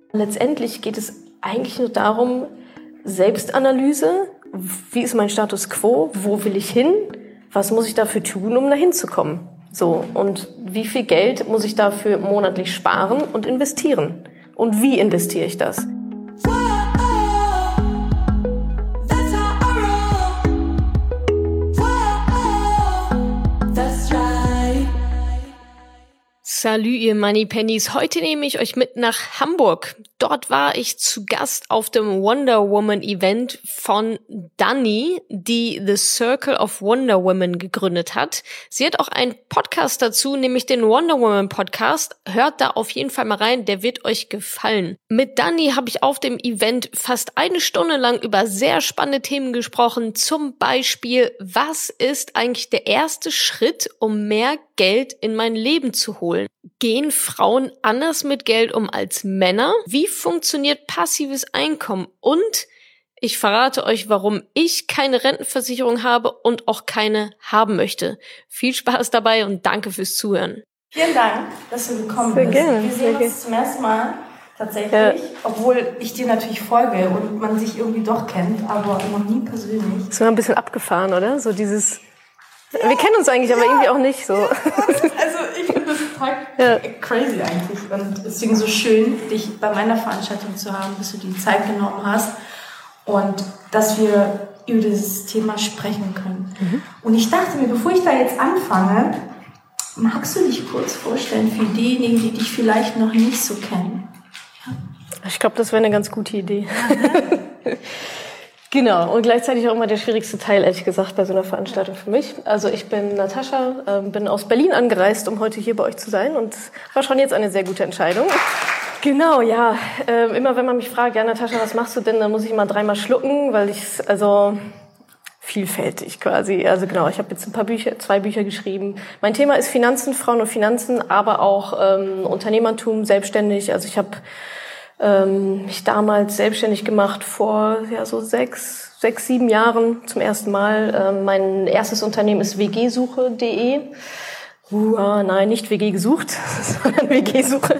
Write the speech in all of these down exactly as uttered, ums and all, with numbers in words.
Letztendlich geht es eigentlich nur darum, Selbstanalyse. Wie ist mein Status quo? Wo will ich hin? Was muss ich dafür tun, um dahin zu kommen? So, und wie viel Geld muss ich dafür monatlich sparen und investieren? Und wie investiere ich das? Salü, ihr Moneypennies. Heute nehme ich euch mit nach Hamburg. Dort war ich zu Gast auf dem Wonder Woman Event von Dani, die The Circle of Wonder Women gegründet hat. Sie hat auch einen Podcast dazu, nämlich den Wonder Woman Podcast. Hört da auf jeden Fall mal rein, der wird euch gefallen. Mit Dani habe ich auf dem Event fast eine Stunde lang über sehr spannende Themen gesprochen. Zum Beispiel, was ist eigentlich der erste Schritt, um mehr Geld in mein Leben zu holen? Gehen Frauen anders mit Geld um als Männer? Wie funktioniert passives Einkommen? Und ich verrate euch, warum ich keine Rentenversicherung habe und auch keine haben möchte. Viel Spaß dabei und danke fürs Zuhören. Vielen Dank, dass du gekommen sehr bist. Gerne, Wir sehen uns zum ersten Mal tatsächlich, ja. Obwohl ich dir natürlich folge und man sich irgendwie doch kennt, aber noch nie persönlich. Das war ein bisschen abgefahren, oder? So dieses... Ja. Wir kennen uns eigentlich, aber ja. irgendwie auch nicht so. Ja. Also ich finde das total ja. crazy eigentlich und deswegen so schön, dich bei meiner Veranstaltung zu haben, dass du die Zeit genommen hast und dass wir über dieses Thema sprechen können. Mhm. Und ich dachte mir, bevor ich da jetzt anfange, magst du dich kurz vorstellen für diejenigen, die dich vielleicht noch nicht so kennen? Ja. Ich glaube, das wäre eine ganz gute Idee. Ja. Genau, und gleichzeitig auch immer der schwierigste Teil, ehrlich gesagt, bei so einer Veranstaltung für mich. Also ich bin Natascha, äh, bin aus Berlin angereist, um heute hier bei euch zu sein und war schon jetzt eine sehr gute Entscheidung. Genau, ja, äh, immer wenn man mich fragt, ja Natascha, was machst du denn, dann muss ich immer dreimal schlucken, weil ich, also vielfältig quasi. Also genau, ich habe jetzt ein paar Bücher, zwei Bücher geschrieben. Mein Thema ist Finanzen, Frauen und Finanzen, aber auch ähm, Unternehmertum, selbstständig. Also ich habe Ähm, mich damals selbstständig gemacht vor ja so sechs, sechs, sieben Jahren zum ersten Mal. Ähm, mein erstes Unternehmen ist w g suche punkt d e. Uh, nein, nicht W G gesucht, sondern W G-Suche.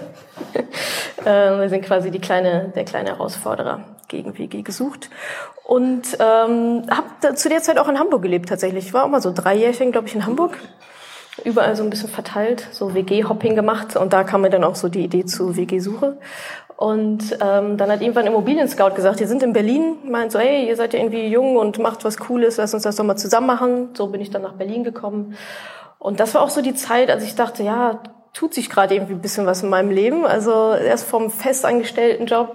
ähm, wir sind quasi die kleine, der kleine Herausforderer gegen W G gesucht. Und ähm, habe zu der Zeit auch in Hamburg gelebt tatsächlich. Ich war auch mal so drei Jährchen, glaube ich, in Hamburg. Überall so ein bisschen verteilt, so W G-Hopping gemacht. Und da kam mir dann auch so die Idee zu W G-Suche. Und ähm, dann hat irgendwann Immobilien-Scout gesagt, ihr sind in Berlin, meint so, hey, ihr seid ja irgendwie jung und macht was Cooles, lasst uns das doch mal zusammen machen. So bin ich dann nach Berlin gekommen. Und das war auch so die Zeit, als ich dachte, ja, tut sich gerade irgendwie ein bisschen was in meinem Leben. Also erst vom festangestellten Job,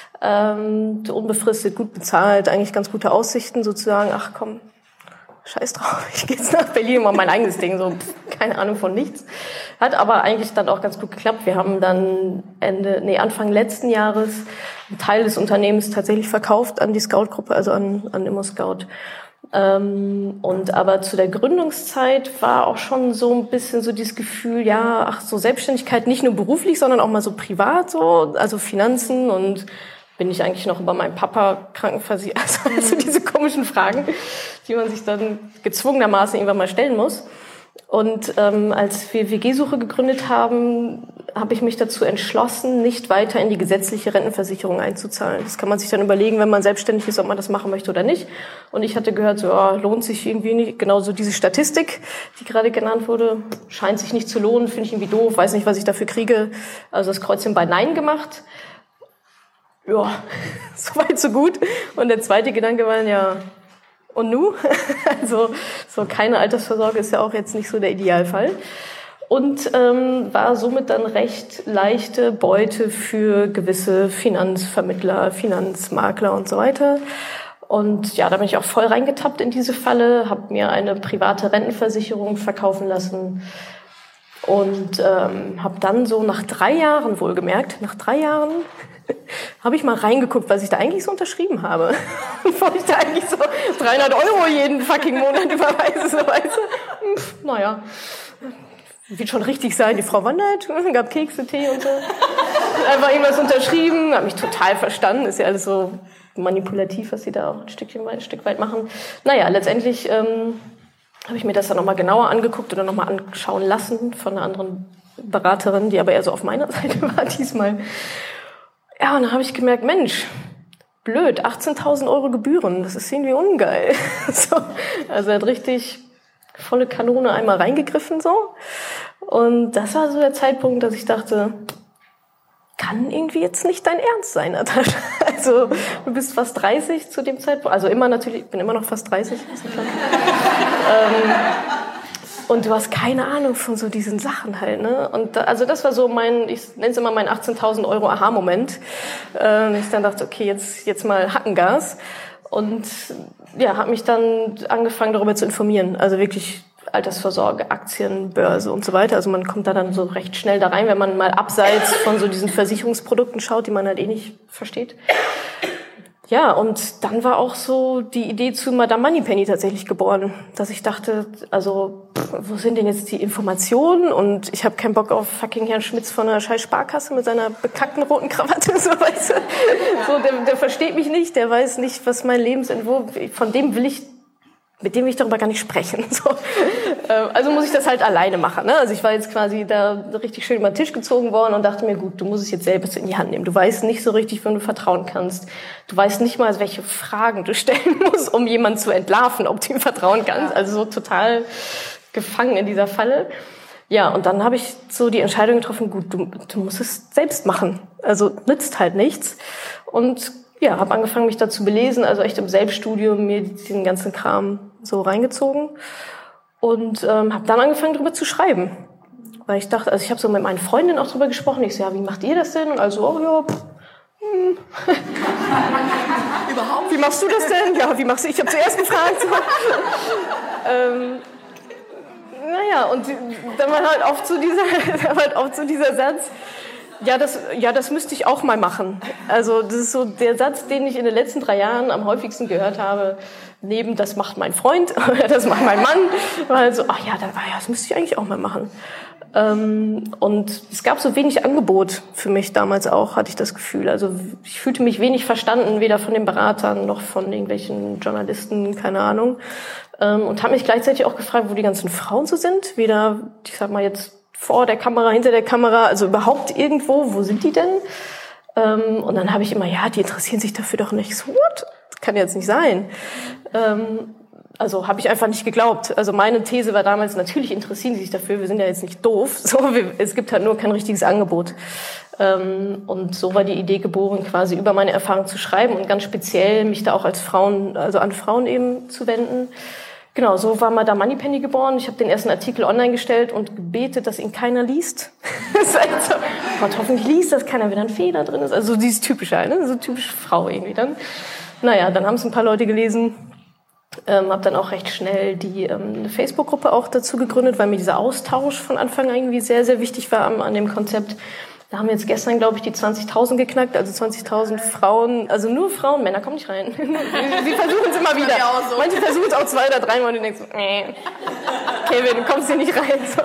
ähm, unbefristet, gut bezahlt, eigentlich ganz gute Aussichten sozusagen. Ach komm, scheiß drauf, ich gehe jetzt nach Berlin, mache mein eigenes Ding, so pff, keine Ahnung von nichts. Hat aber eigentlich dann auch ganz gut geklappt. Wir haben dann Ende, nee, Anfang letzten Jahres einen Teil des Unternehmens tatsächlich verkauft an die Scout-Gruppe, also an, an ImmoScout. Ähm, und aber zu der Gründungszeit war auch schon so ein bisschen so dieses Gefühl, ja, ach so Selbstständigkeit nicht nur beruflich, sondern auch mal so privat, so, also Finanzen und bin ich eigentlich noch über meinen Papa krankenversichert? Also, also diese komischen Fragen, die man sich dann gezwungenermaßen irgendwann mal stellen muss. Und ähm, als wir W G-Suche gegründet haben, habe ich mich dazu entschlossen, nicht weiter in die gesetzliche Rentenversicherung einzuzahlen. Das kann man sich dann überlegen, wenn man selbstständig ist, ob man das machen möchte oder nicht. Und ich hatte gehört, so ja, lohnt sich irgendwie nicht. Genauso diese Statistik, die gerade genannt wurde, scheint sich nicht zu lohnen, finde ich irgendwie doof, weiß nicht, was ich dafür kriege. Also das Kreuzchen bei Nein gemacht. Ja, so weit, so gut. Und der zweite Gedanke war dann, ja, und nu? Also so keine Altersvorsorge ist ja auch jetzt nicht so der Idealfall. Und ähm, war somit dann recht leichte Beute für gewisse Finanzvermittler, Finanzmakler und so weiter. Und ja, da bin ich auch voll reingetappt in diese Falle, habe mir eine private Rentenversicherung verkaufen lassen. Und ähm, habe dann so nach drei Jahren wohlgemerkt, nach drei Jahren habe ich mal reingeguckt, was ich da eigentlich so unterschrieben habe. Bevor ich da eigentlich so dreihundert Euro jeden fucking Monat überweise, so weißt du. Pff, naja, wird schon richtig sein. Die Frau war nett, gab Kekse, Tee und so. Einfach irgendwas unterschrieben, habe mich total verstanden. Ist ja alles so manipulativ, was sie da auch ein Stückchen, ein Stück weit machen. Naja, letztendlich ähm, habe ich mir das dann nochmal genauer angeguckt oder nochmal anschauen lassen von einer anderen Beraterin, die aber eher so auf meiner Seite war diesmal. Ja, Ja, und dann habe ich gemerkt, Mensch, blöd, achtzehntausend Euro Gebühren, das ist irgendwie ungeil. So, also er hat richtig volle Kanone einmal reingegriffen so. Und das war so der Zeitpunkt, dass ich dachte, kann irgendwie jetzt nicht dein Ernst sein, Natascha. Also du bist fast dreißig zu dem Zeitpunkt, also immer natürlich, ich bin immer noch fast dreißig. Ist ja klar. ähm, und du hast keine Ahnung von so diesen Sachen halt, ne? Und da, also das war so mein, ich nenne es immer mein achtzehntausend Euro Aha-Moment. Ähm, ich dann dachte, okay, jetzt jetzt mal Hackengas. Und ja, habe mich dann angefangen darüber zu informieren, also wirklich Altersvorsorge, Aktien, Börse und so weiter. Also man kommt da dann so recht schnell da rein, wenn man mal abseits von so diesen Versicherungsprodukten schaut, die man halt eh nicht versteht. Ja, und dann war auch so die Idee zu Madame Moneypenny tatsächlich geboren, dass ich dachte, also pff, wo sind denn jetzt die Informationen? Und ich habe keinen Bock auf fucking Herrn Schmitz von einer scheiß Sparkasse mit seiner bekackten roten Krawatte. So, weißt du? So, der, der versteht mich nicht, der weiß nicht, was mein Lebensentwurf, von dem will ich mit dem will ich darüber gar nicht sprechen. So. Also muss ich das halt alleine machen. Ne? Also ich war jetzt quasi da richtig schön über den Tisch gezogen worden und dachte mir, gut, du musst es jetzt selbst in die Hand nehmen. Du weißt nicht so richtig, wem du vertrauen kannst. Du weißt nicht mal, welche Fragen du stellen musst, um jemanden zu entlarven, ob du ihm vertrauen kannst. Also so total gefangen in dieser Falle. Ja, und dann habe ich so die Entscheidung getroffen, gut, du, du musst es selbst machen. Also nützt halt nichts. Und ja, habe angefangen, mich da zu belesen, also echt im Selbststudium mir diesen ganzen Kram so reingezogen und ähm, habe dann angefangen, drüber zu schreiben. Weil ich dachte, also ich habe so mit meinen Freundinnen auch drüber gesprochen. Ich so, ja, wie macht ihr das denn? Und also, oh ja, pff, hm. Überhaupt? Wie machst du das denn? Ja, wie machst du? Ich habe zuerst gefragt. So. ähm, naja, und dann war halt oft so dieser, dann war halt oft so dieser Satz, Ja, das, ja, das müsste ich auch mal machen. Also das ist so der Satz, den ich in den letzten drei Jahren am häufigsten gehört habe. Neben, das macht mein Freund, das macht mein Mann. War halt so, ach ja, dann, ja, das müsste ich eigentlich auch mal machen. Ähm, und es gab so wenig Angebot für mich damals auch, hatte ich das Gefühl. Also ich fühlte mich wenig verstanden, weder von den Beratern noch von irgendwelchen Journalisten, keine Ahnung. Ähm, und habe mich gleichzeitig auch gefragt, wo die ganzen Frauen so sind. Weder, ich sag mal jetzt, vor der Kamera, hinter der Kamera, also überhaupt irgendwo, wo sind die denn? Ähm, und dann habe ich immer, ja, die interessieren sich dafür doch nicht. So, what? Das kann jetzt nicht sein. Ähm, also habe ich einfach nicht geglaubt. Also meine These war damals, natürlich interessieren sie sich dafür, wir sind ja jetzt nicht doof. So, wir, es gibt halt nur kein richtiges Angebot. Ähm, und so war die Idee geboren, quasi über meine Erfahrung zu schreiben und ganz speziell mich da auch als Frauen, also an Frauen eben zu wenden. Genau, so war Madame Moneypenny geboren. Ich habe den ersten Artikel online gestellt und gebetet, dass ihn keiner liest. Das ist halt so, Gott, hoffentlich liest das keiner, wenn da ein Fehler drin ist. Also dieses typische, ne? So typisch Frau irgendwie dann. Naja, dann haben es ein paar Leute gelesen. Ähm, habe dann auch recht schnell die ähm, eine Facebook-Gruppe auch dazu gegründet, weil mir dieser Austausch von Anfang an irgendwie sehr, sehr wichtig war an, an dem Konzept. Da haben wir jetzt gestern, glaube ich, die zwanzigtausend geknackt, also zwanzigtausend Frauen, also nur Frauen, Männer kommen nicht rein. Sie versuchen es immer wieder. So. Manche versuchen es auch zwei oder dreimal und du denkst, nee, Kevin, du kommst hier nicht rein. So.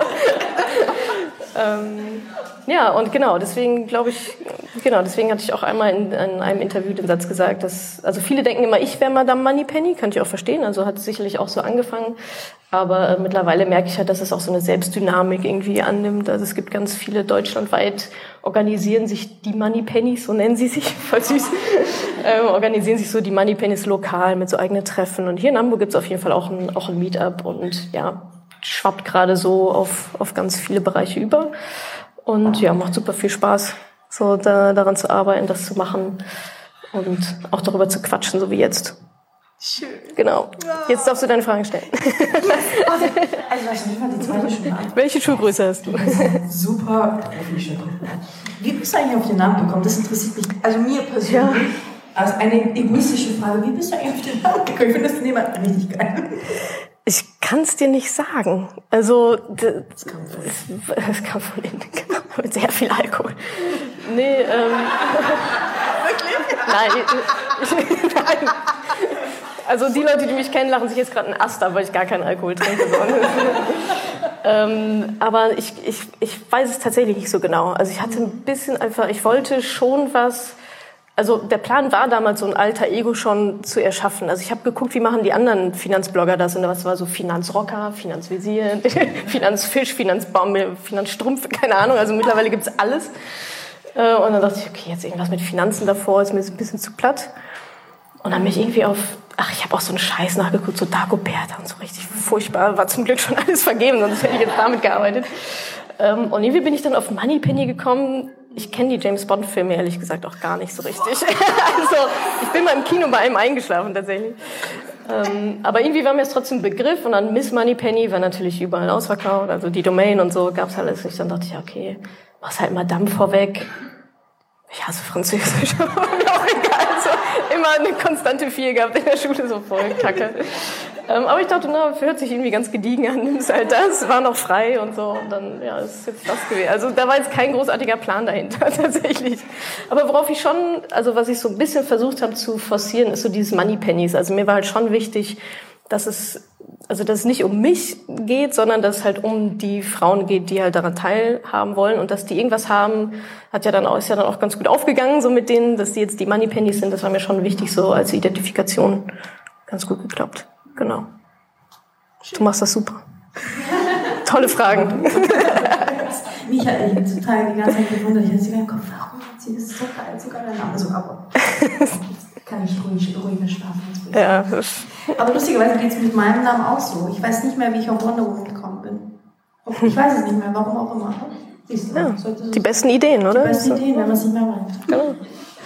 ähm, ja, und genau, deswegen glaube ich, genau, deswegen hatte ich auch einmal in, in einem Interview den Satz gesagt, dass, also viele denken immer, ich wäre Madame Moneypenny, kann ich auch verstehen, also hat es sicherlich auch so angefangen. Aber äh, mittlerweile merke ich halt, dass es auch so eine Selbstdynamik irgendwie annimmt. Also es gibt ganz viele deutschlandweit, organisieren sich die Moneypennys, so nennen sie sich, voll süß, ähm, organisieren sich so die Moneypennys lokal mit so eigenen Treffen. Und hier in Hamburg gibt's auf jeden Fall auch ein, auch ein Meetup und ja, schwappt gerade so auf, auf ganz viele Bereiche über. Und ja, macht super viel Spaß, so da, daran zu arbeiten, das zu machen und auch darüber zu quatschen, so wie jetzt. Schön. Genau. Jetzt darfst du deine Fragen stellen. Also, also ich fand die zweite schon an. Welche Schuhgröße hast du? Super. Wie bist du eigentlich auf den Namen gekommen? Das interessiert mich. Also mir persönlich. Ja. Also eine egoistische Frage. Wie bist du eigentlich auf den Namen gekommen? Ich finde das Thema richtig geil. Ich kann es dir nicht sagen. Also das kam von, das kam von innen, mit sehr viel Alkohol. Nee, ähm. Wirklich? Nein, ich, ich, nein. Also die Leute, die mich kennen, lachen sich jetzt gerade einen Ast ab, weil ich gar keinen Alkohol trinke. So. ähm, aber ich, ich, ich weiß es tatsächlich nicht so genau. Also ich hatte ein bisschen einfach, ich wollte schon was, also der Plan war damals so ein alter Ego schon zu erschaffen. Also ich habe geguckt, wie machen die anderen Finanzblogger das? Und das war so Finanzrocker, Finanzvisier, Finanzfisch, Finanzbaum, Finanzstrumpf, keine Ahnung. Also mittlerweile gibt's alles. Äh, und dann dachte ich, okay, jetzt irgendwas mit Finanzen davor ist mir ein bisschen zu platt. Und dann bin ich irgendwie auf, ach, ich habe auch so einen Scheiß nachgeguckt, so Dagobert und so richtig furchtbar, war zum Glück schon alles vergeben, sonst hätte ich jetzt damit gearbeitet. Ähm, und irgendwie bin ich dann auf Moneypenny gekommen. Ich kenne die James-Bond-Filme ehrlich gesagt auch gar nicht so richtig. Also ich bin mal im Kino bei einem eingeschlafen tatsächlich. Ähm, aber irgendwie war mir das trotzdem ein Begriff. Und dann Miss Moneypenny war natürlich überall ausverkauft. Also die Domain und so gab's alles nicht. Dann dachte ich, okay, mach's halt Madame vorweg. Ich hasse Französisch, aber mir auch egal. Also immer eine konstante vier gehabt in der Schule, so voll kacke. Ähm, aber ich dachte, na, hört sich irgendwie ganz gediegen an, nimmst halt das, war noch frei und so. Und dann, ja, ist jetzt das gewesen. Also da war jetzt kein großartiger Plan dahinter, tatsächlich. Aber worauf ich schon, also was ich so ein bisschen versucht habe zu forcieren, ist so dieses Moneypennies. Also mir war halt schon wichtig, dass es, also dass es nicht um mich geht, sondern dass es halt um die Frauen geht, die halt daran teilhaben wollen und dass die irgendwas haben, hat ja dann auch, ist ja dann auch ganz gut aufgegangen, so mit denen, dass die jetzt die Moneypennies sind. Das war mir schon wichtig, so als Identifikation. Ganz gut geklappt. Genau. Du machst das super. Tolle Fragen. Mich hat eigentlich total die ganze Zeit gewundert. Ich hatte sogar im Kopf, warum hat sie das so geil, sogar der Name so, aber kann ich ruhig, ruhiger schlafen. Ja. Aber lustigerweise geht es mit meinem Namen auch so. Ich weiß nicht mehr, wie ich auf Wonder Woman gekommen bin. Ich weiß es nicht mehr, warum auch immer. Siehst du, ja, die besten Ideen, oder? Die besten Ideen, wenn man es nicht mehr weiß. Genau.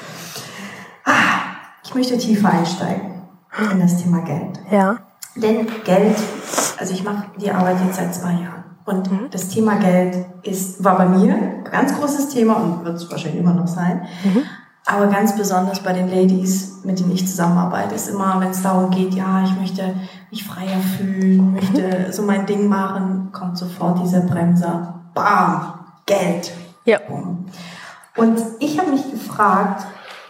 Ah, ich möchte tiefer einsteigen in das Thema Geld. Ja. Denn Geld, also ich mache die Arbeit jetzt seit zwei Jahren. Und mhm. das Thema Geld ist, war bei mir ein ganz großes Thema und wird es wahrscheinlich immer noch sein. Mhm. Aber ganz besonders bei den Ladies, mit denen ich zusammenarbeite, ist immer, wenn es darum geht, ja, ich möchte mich freier fühlen, möchte so mein Ding machen, kommt sofort dieser Bremser. Bam! Geld. Ja. Und ich habe mich gefragt,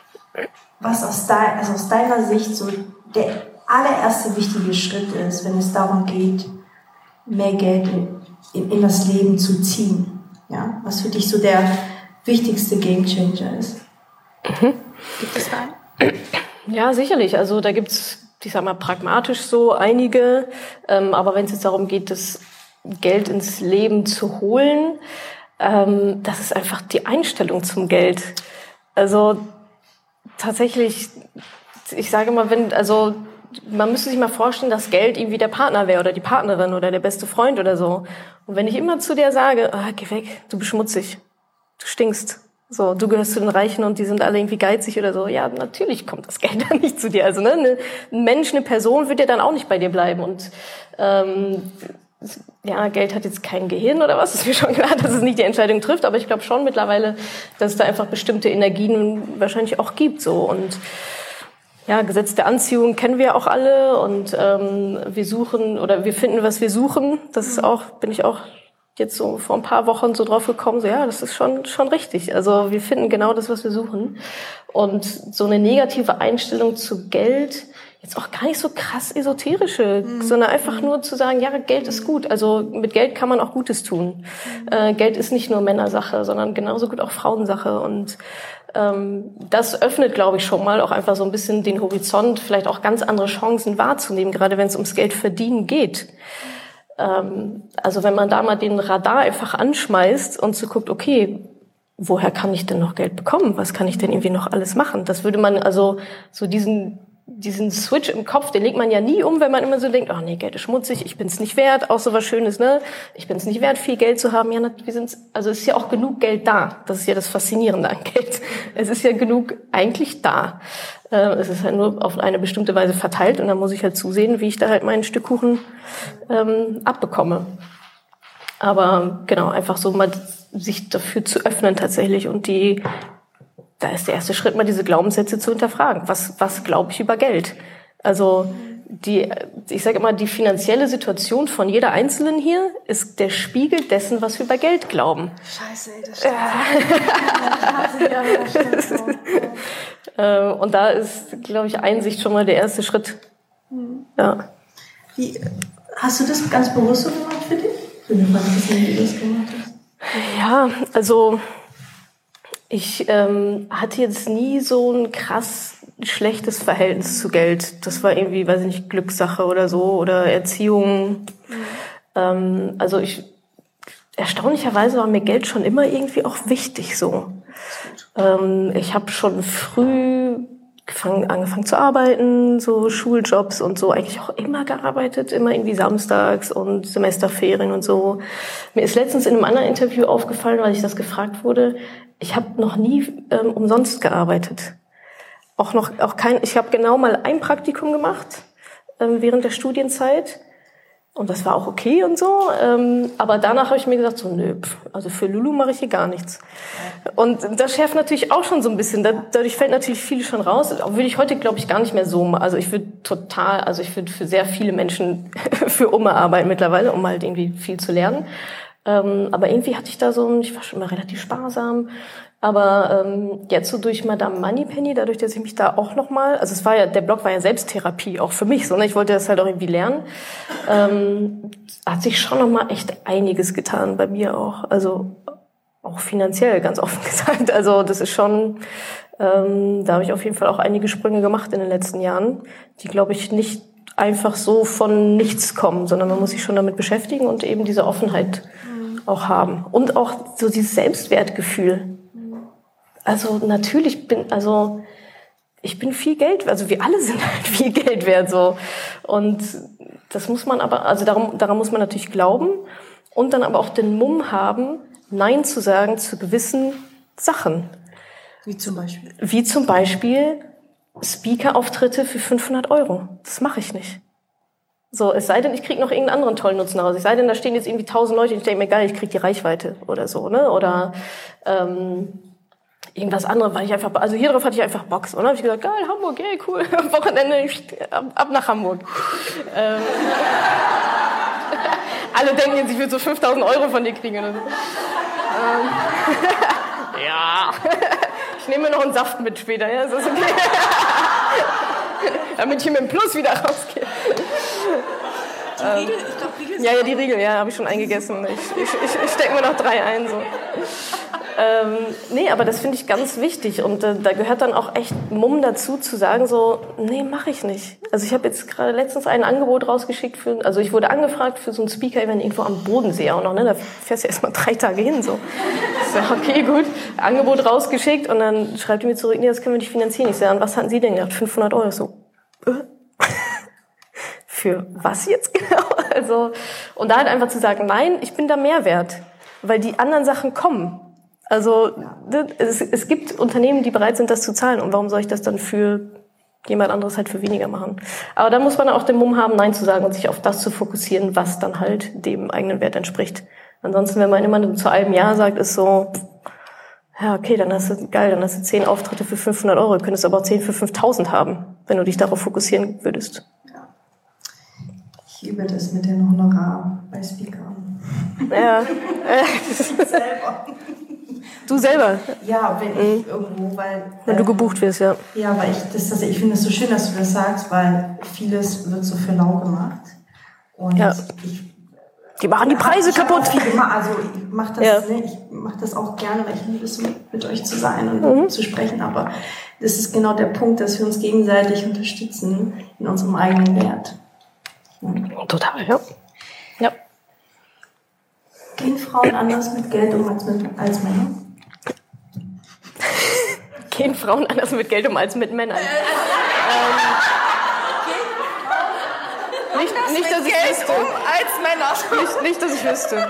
was aus, dein, also aus deiner Sicht so der allererste wichtige Schritt ist, wenn es darum geht, mehr Geld in, in, in das Leben zu ziehen. Ja? Was für dich so der wichtigste Gamechanger ist. Mhm. Gibt es da einen? Ja, sicherlich. Also da gibt's, ich sag mal, pragmatisch so einige. Ähm, aber wenn es jetzt darum geht, das Geld ins Leben zu holen, ähm, das ist einfach die Einstellung zum Geld. Also tatsächlich, ich sage mal, wenn, also man müsste sich mal vorstellen, dass Geld irgendwie der Partner wäre oder die Partnerin oder der beste Freund oder so. Und wenn ich immer zu der sage, ah, geh weg, du bist schmutzig, du stinkst, so, du gehörst zu den Reichen und die sind alle irgendwie geizig oder so, ja, natürlich kommt das Geld dann nicht zu dir. Also ne, ein Mensch, eine Person wird ja dann auch nicht bei dir bleiben. Und ähm, ja, Geld hat jetzt kein Gehirn oder was, ist mir schon klar, dass es nicht die Entscheidung trifft, aber ich glaube schon mittlerweile, dass es da einfach bestimmte Energien wahrscheinlich auch gibt, so. Und ja, Gesetz der Anziehung kennen wir auch alle und ähm, wir suchen oder wir finden, was wir suchen. Das ist auch, bin ich auch jetzt so vor ein paar Wochen so drauf gekommen, so ja, das ist schon schon richtig. Also wir finden genau das, was wir suchen. Und so eine negative Einstellung zu Geld, jetzt auch gar nicht so krass esoterische, mhm. sondern einfach nur zu sagen, ja, Geld ist gut. Also mit Geld kann man auch Gutes tun. Mhm. Äh, Geld ist nicht nur Männersache, sondern genauso gut auch Frauensache. Und ähm, das öffnet, glaube ich, schon mal auch einfach so ein bisschen den Horizont, vielleicht auch ganz andere Chancen wahrzunehmen, gerade wenn es ums Geld verdienen geht. Ähm, also wenn man da mal den Radar einfach anschmeißt und so guckt, okay, woher kann ich denn noch Geld bekommen? Was kann ich denn irgendwie noch alles machen? Das würde man also so diesen diesen Switch im Kopf, den legt man ja nie um, wenn man immer so denkt, oh nee, Geld ist schmutzig, ich bin's nicht wert, auch so was Schönes, ne? Ich bin's nicht wert, viel Geld zu haben. Ja, wir sind's, also es ist ja auch genug Geld da. Das ist ja das Faszinierende an Geld. Es ist ja genug eigentlich da. Es ist halt nur auf eine bestimmte Weise verteilt und dann muss ich halt zusehen, wie ich da halt mein Stück Kuchen ähm, abbekomme. Aber genau, einfach so mal sich dafür zu öffnen tatsächlich und die da ist der erste Schritt, mal diese Glaubenssätze zu hinterfragen. Was, was glaube ich über Geld? Also, die, ich sage immer, die finanzielle Situation von jeder Einzelnen hier ist der Spiegel dessen, was wir über Geld glauben. Scheiße, ey, das stimmt. Ja, das stimmt. Ja, und da ist, glaube ich, Einsicht schon mal der erste Schritt. Ja. Wie, hast du das ganz bewusst so gemacht für dich? Für mich war das nicht, wie du das gemacht hast. Ja, also, ich ähm, hatte jetzt nie so ein krass schlechtes Verhältnis zu Geld. Das war irgendwie, weiß ich nicht, Glückssache oder so oder Erziehung. Mhm. Ähm, also ich erstaunlicherweise war mir Geld schon immer irgendwie auch wichtig so. Ähm, ich habe schon früh gefangen, angefangen zu arbeiten, so Schuljobs und so, eigentlich auch immer gearbeitet, immer irgendwie samstags und Semesterferien und so. Mir ist letztens in einem anderen Interview aufgefallen, weil ich das gefragt wurde, ich habe noch nie ähm, umsonst gearbeitet. Auch noch, auch kein, ich habe genau mal ein Praktikum gemacht ähm, während der Studienzeit. Und das war auch okay und so. Ähm, aber danach habe ich mir gesagt, so nö, pf, also für Lulu mache ich hier gar nichts. Und das schärft natürlich auch schon so ein bisschen. Da, dadurch fällt natürlich viel schon raus. Würde ich heute, glaube ich, gar nicht mehr so machen. Also ich würde total, also ich würde für sehr viele Menschen für Umme arbeiten mittlerweile, um halt irgendwie viel zu lernen. Ähm, aber irgendwie hatte ich da so, ich war schon immer relativ sparsam. Aber ähm, jetzt so durch Madame Moneypenny, dadurch, dass ich mich da auch nochmal, also es war ja, der Blog war ja Selbsttherapie, auch für mich so, ne? Ich wollte das halt auch irgendwie lernen, ähm, hat sich schon nochmal echt einiges getan bei mir auch, also auch finanziell, ganz offen gesagt. Also das ist schon, ähm, da habe ich auf jeden Fall auch einige Sprünge gemacht in den letzten Jahren, die, glaube ich, nicht einfach so von nichts kommen, sondern man muss sich schon damit beschäftigen und eben diese Offenheit mhm. auch haben. Und auch so dieses Selbstwertgefühl. Also natürlich bin, also ich bin viel Geld, also wir alle sind halt viel Geld wert so. Und das muss man aber, also daran, daran muss man natürlich glauben und dann aber auch den Mumm haben, Nein zu sagen zu gewissen Sachen. Wie zum Beispiel? Wie zum Beispiel Speaker-Auftritte für fünfhundert Euro. Das mache ich nicht. So, es sei denn, ich kriege noch irgendeinen anderen tollen Nutzen raus. Es sei denn, da stehen jetzt irgendwie tausend Leute und ich denke mir, geil, ich kriege die Reichweite oder so, ne? Oder ähm, irgendwas anderes, weil ich einfach, also hier drauf hatte ich einfach Bock. Und dann habe ich gesagt, geil, Hamburg, ey, cool, Wochenende, ab, ab nach Hamburg. ähm, alle denken jetzt, ich will so fünftausend Euro von dir kriegen oder so. ähm, ja, ich nehme mir noch einen Saft mit später, ja, ist das okay? Damit ich mit dem Plus wieder rausgehe. Die Riegel, ich glaube, Riegel Ja, ja, die Riegel, ja, habe ich schon eingegessen. Ich, ich, ich, ich stecke mir noch drei ein, so. Ähm, nee, aber das finde ich ganz wichtig und äh, da gehört dann auch echt Mumm dazu, zu sagen so, nee, mache ich nicht. Also ich habe jetzt gerade letztens ein Angebot rausgeschickt für, also ich wurde angefragt für so ein Speaker-Event irgendwo am Bodensee auch noch, ne, da fährst du erst mal drei Tage hin, so. Ich sag, okay, gut, Angebot rausgeschickt und dann schreibt die mir zurück, nee, das können wir nicht finanzieren. Ich sage, und was hatten Sie denn gedacht? fünfhundert Euro, so, äh? Für was jetzt genau? Also, und da halt einfach zu sagen, nein, ich bin da mehr wert, weil die anderen Sachen kommen. Also es, es gibt Unternehmen, die bereit sind, das zu zahlen. Und warum soll ich das dann für jemand anderes halt für weniger machen? Aber da muss man auch den Mumm haben, Nein zu sagen und sich auf das zu fokussieren, was dann halt dem eigenen Wert entspricht. Ansonsten, wenn man immer zu allem Ja sagt, ist so, ja okay, dann hast du, geil, dann hast du zehn Auftritte für fünfhundert Euro, du könntest aber auch zehn für fünftausend haben, wenn du dich darauf fokussieren würdest. Ja. Ich liebe das mit dem Honorar bei Speakern. Ja. Selber. Du selber? Ja, wenn ich mhm. irgendwo, weil... Wenn äh, du gebucht wirst, ja. Ja, weil ich das, das ich finde es so schön, dass du das sagst, weil vieles wird so für lau gemacht. Und ja. ich... Die machen die Preise kaputt. Immer, also ich mache das, ja. ne, ich mach das auch gerne, weil ich liebe es, mit, mit euch zu sein und mhm. zu sprechen. Aber das ist genau der Punkt, dass wir uns gegenseitig unterstützen in unserem eigenen Wert. Ja. Total, ja. Ja. Gehen Frauen anders mit Geld um als, mit, als Männer? Gehen Frauen anders mit Geld um als mit Männern? ähm, nicht, nicht, dass ich Geld wüsste. Um als Männer. Nicht, nicht, dass ich wüsste.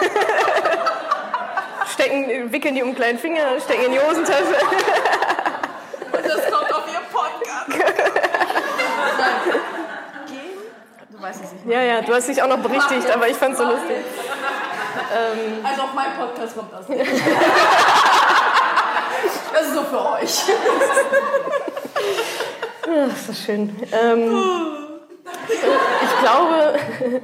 Stecken, wickeln die um einen kleinen Finger, stecken in die Hosentasche. Und das kommt auf ihr Podcast. Du weißt es nicht. Ja, ja, du hast dich auch noch berichtigt, aber ich fand's so lustig. Ähm, also auf meinem Podcast kommt das nicht. Das ist so für euch. Ach, ist das schön. Ähm, ich glaube,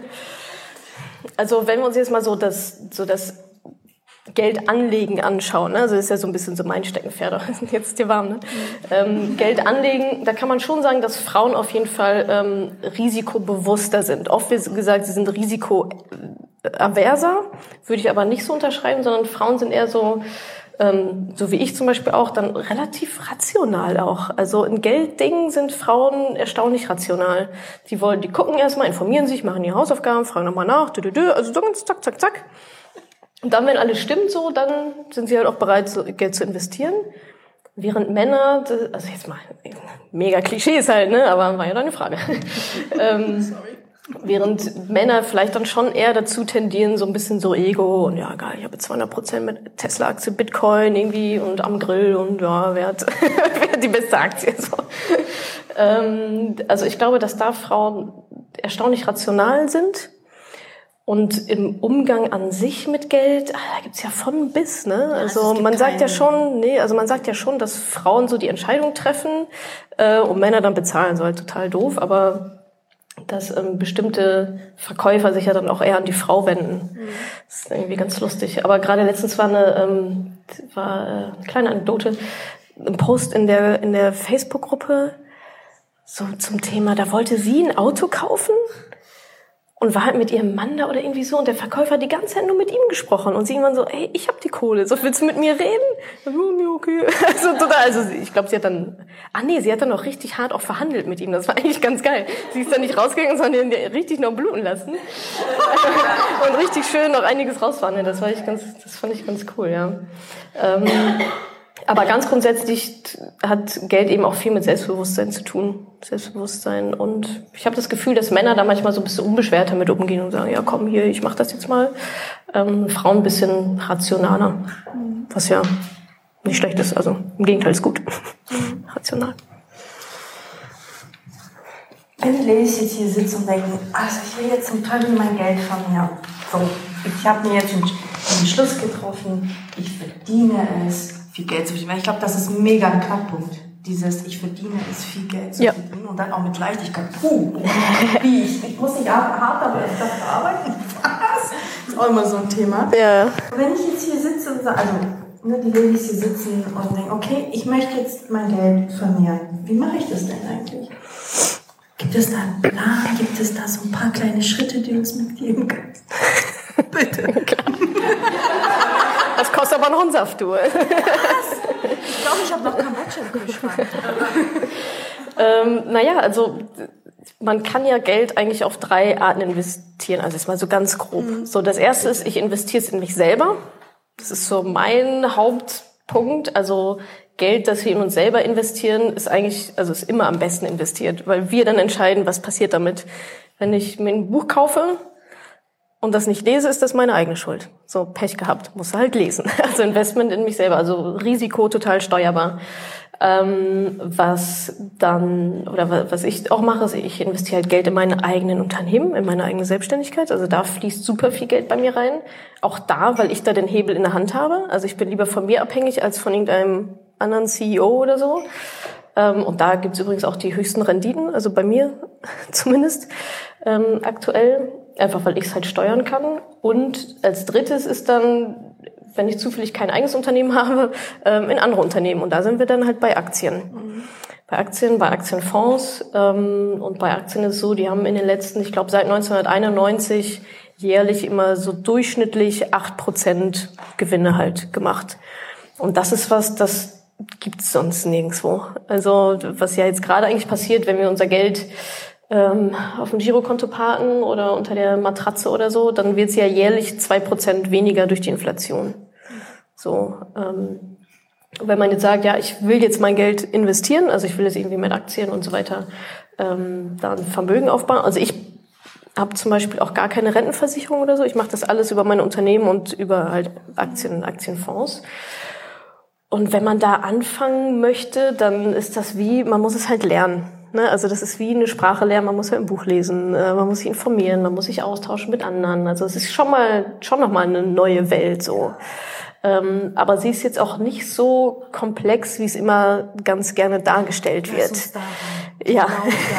also wenn wir uns jetzt mal so das, so das Geld anlegen anschauen, ne? Also das ist ja so ein bisschen so mein Steckenpferd, jetzt ist dir warm, ne? Ähm, Geld anlegen, da kann man schon sagen, dass Frauen auf jeden Fall ähm, risikobewusster sind. Oft wird gesagt, sie sind risikoaverser, würde ich aber nicht so unterschreiben, sondern Frauen sind eher so, ähm, so wie ich zum Beispiel auch, dann relativ rational auch. Also in Gelddingen sind Frauen erstaunlich rational. Die wollen, die gucken erstmal, informieren sich, machen die Hausaufgaben, fragen nochmal nach, dü, dü, dü, also so ganz zack, zack, zack. Und dann, wenn alles stimmt so, dann sind sie halt auch bereit, so Geld zu investieren. Während Männer, also jetzt mal mega Klischees halt, ne, aber war ja deine Frage. ähm, Sorry. Während Männer vielleicht dann schon eher dazu tendieren, so ein bisschen so Ego und ja, geil, ich habe zweihundert Prozent mit Tesla-Aktie, Bitcoin irgendwie und am Grill und ja, wer hat, wer hat die beste Aktie? So. Ähm, also ich glaube, dass da Frauen erstaunlich rational sind und im Umgang an sich mit Geld, ah, da gibt's ja von bis, ne? Also man sagt ja schon, nee, also man sagt ja schon, dass Frauen so die Entscheidung treffen äh, und Männer dann bezahlen, so halt total doof, aber dass ähm, bestimmte Verkäufer sich ja dann auch eher an die Frau wenden. Mhm. Das ist irgendwie ganz lustig. Aber gerade letztens war eine, ähm, war, äh, eine kleine Anekdote, ein Post in der, in der Facebook-Gruppe so zum Thema, da wollte sie ein Auto kaufen und war halt mit ihrem Mann da oder irgendwie so und der Verkäufer hat die ganze Zeit nur mit ihm gesprochen und sie irgendwann so, ey, ich hab die Kohle, so willst du mit mir reden? Ja, okay. Also, total, also ich glaube, sie hat dann, ah nee, sie hat dann auch richtig hart auch verhandelt mit ihm, das war eigentlich ganz geil. Sie ist dann nicht rausgegangen, sondern den richtig noch bluten lassen und richtig schön noch einiges rausverhandeln, das war ich ganz, das fand ich ganz cool, ja. Ähm, aber ganz grundsätzlich hat Geld eben auch viel mit Selbstbewusstsein zu tun. Selbstbewusstsein. Und ich habe das Gefühl, dass Männer da manchmal so ein bisschen unbeschwerter mit umgehen und sagen, ja komm hier, ich mache das jetzt mal. Ähm, Frauen ein bisschen rationaler. Was ja nicht schlecht ist. Also im Gegenteil ist gut. Rational. Wenn die Ladies jetzt hier sitzen und denken, also ich will jetzt ein Teil mein Geld von mir. So, ich habe mir jetzt einen Entschluss getroffen, ich verdiene es. Viel Geld zu verdienen. Ich glaube, das ist mega ein Knackpunkt. Dieses, ich verdiene es, viel Geld zu ja. verdienen und dann auch mit Leichtigkeit. Puh, wie ich, ich muss nicht hart, aber ich darf arbeiten. Was? Das ist auch immer so ein Thema. Ja. Wenn ich jetzt hier sitze und sage, also ne, die Ladies hier sitzen und denken, okay, ich möchte jetzt mein Geld vermehren. Wie mache ich das denn eigentlich? Gibt es da einen Plan? Gibt es da so ein paar kleine Schritte, die du uns mitgeben kannst? Bitte. Klar. Das kostet aber noch einen Saft, du. Was? Ich glaube, ich habe noch Kambodscha im Kühlschrank. ähm, naja, also man kann ja Geld eigentlich auf drei Arten investieren. Also jetzt mal so ganz grob. Mhm. So, das erste ist, ich investiere es in mich selber. Das ist so mein Hauptpunkt. Also Geld, das wir in uns selber investieren, ist eigentlich, also ist immer am besten investiert, weil wir dann entscheiden, was passiert damit. Wenn ich mir ein Buch kaufe und das nicht lese, ist das meine eigene Schuld. So, Pech gehabt, muss halt lesen. Also Investment in mich selber, also Risiko total steuerbar. Ähm, was dann, oder was ich auch mache, ist, ich investiere halt Geld in meine eigenen Unternehmen, in meine eigene Selbstständigkeit. Also da fließt super viel Geld bei mir rein. Auch da, weil ich da den Hebel in der Hand habe. Also ich bin lieber von mir abhängig als von irgendeinem anderen C E O oder so. Ähm, und da gibt's übrigens auch die höchsten Renditen, also bei mir zumindest ähm, aktuell. Einfach, weil ich es halt steuern kann. Und als drittes ist dann, wenn ich zufällig kein eigenes Unternehmen habe, ähm, in andere Unternehmen. Und da sind wir dann halt bei Aktien. Mhm. Bei Aktien, bei Aktienfonds. Ähm, und bei Aktien ist es so, die haben in den letzten, ich glaube seit neunzehnhunderteinundneunzig jährlich immer so durchschnittlich acht Prozent Gewinne halt gemacht. Und das ist was, das gibt's sonst nirgendwo. Also was ja jetzt gerade eigentlich passiert, wenn wir unser Geld ähm, auf dem Girokonto parken oder unter der Matratze oder so, dann wird's ja jährlich zwei Prozent weniger durch die Inflation. So, ähm, wenn man jetzt sagt, ja, ich will jetzt mein Geld investieren, also ich will jetzt irgendwie mit Aktien und so weiter ähm, da ein Vermögen aufbauen. Also ich habe zum Beispiel auch gar keine Rentenversicherung oder so. Ich mache das alles über meine Unternehmen und über halt Aktien, Aktienfonds. Und wenn man da anfangen möchte, dann ist das wie, man muss es halt lernen. Ne? Also das ist wie eine Sprache lernen, man muss ja ein Buch lesen, man muss sich informieren, man muss sich austauschen mit anderen. Also es ist schon mal, schon nochmal eine neue Welt so. Ähm, aber sie ist jetzt auch nicht so komplex, wie es immer ganz gerne dargestellt wird. Lass uns da rein. Ja,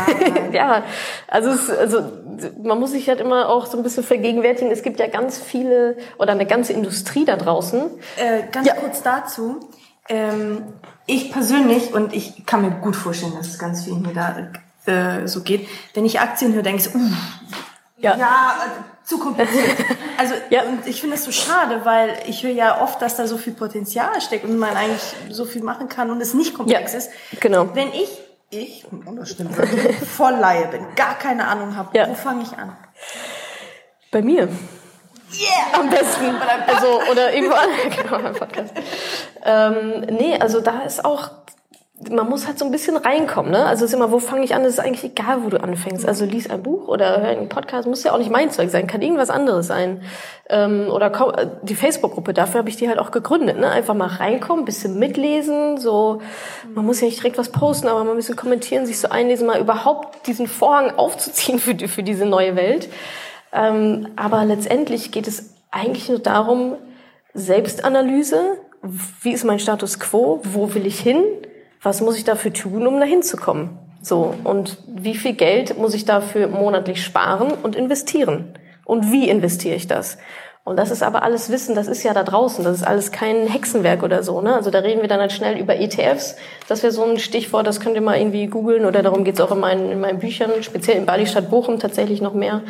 ja. Also, es, also man muss sich halt immer auch so ein bisschen vergegenwärtigen. Es gibt ja ganz viele oder eine ganze Industrie da draußen. Äh, ganz ja. kurz dazu. Ähm, ich persönlich, und ich kann mir gut vorstellen, dass es ganz vielen hier da äh, so geht, wenn ich Aktien höre, denke ich so, uh, ja, ja äh, zu kompliziert. Also ja. Und ich finde es so schade, weil ich höre ja oft, dass da so viel Potenzial steckt und man eigentlich so viel machen kann und es nicht komplex ja, ist. Genau. Wenn ich, ich, oh, das stimmt wirklich, voll Laie bin, gar keine Ahnung habe, ja. Wo fange ich an? Bei mir. Yeah! Am besten. Also, oder irgendwo genau, beim Podcast. Ähm, nee, also da ist auch, man muss halt so ein bisschen reinkommen, ne? Also es ist immer, wo fange ich an? Es ist eigentlich egal, wo du anfängst. Also lies ein Buch oder hör einen Podcast, muss ja auch nicht mein Zeug sein, kann irgendwas anderes sein. Ähm, oder komm, die Facebook-Gruppe, dafür habe ich die halt auch gegründet, ne? Einfach mal reinkommen, bisschen mitlesen, so, man muss ja nicht direkt was posten, aber mal ein bisschen kommentieren, sich so einlesen, mal überhaupt diesen Vorhang aufzuziehen für, die, für diese neue Welt. Ähm, aber letztendlich geht es eigentlich nur darum, Selbstanalyse, wie ist mein Status quo, wo will ich hin? Was muss ich dafür tun, um dahin zu kommen? So, und wie viel Geld muss ich dafür monatlich sparen und investieren? Und wie investiere ich das? Und das ist aber alles Wissen, das ist ja da draußen, das ist alles kein Hexenwerk oder so, ne? Also da reden wir dann halt schnell über E T Fs. Das wäre so ein Stichwort, das könnt ihr mal irgendwie googeln oder darum geht's auch in meinen, in meinen Büchern, speziell in Bali Stadt Bochum tatsächlich noch mehr.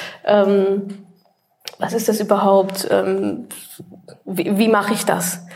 Ähm, was ist das überhaupt? Ähm, wie wie mache ich das?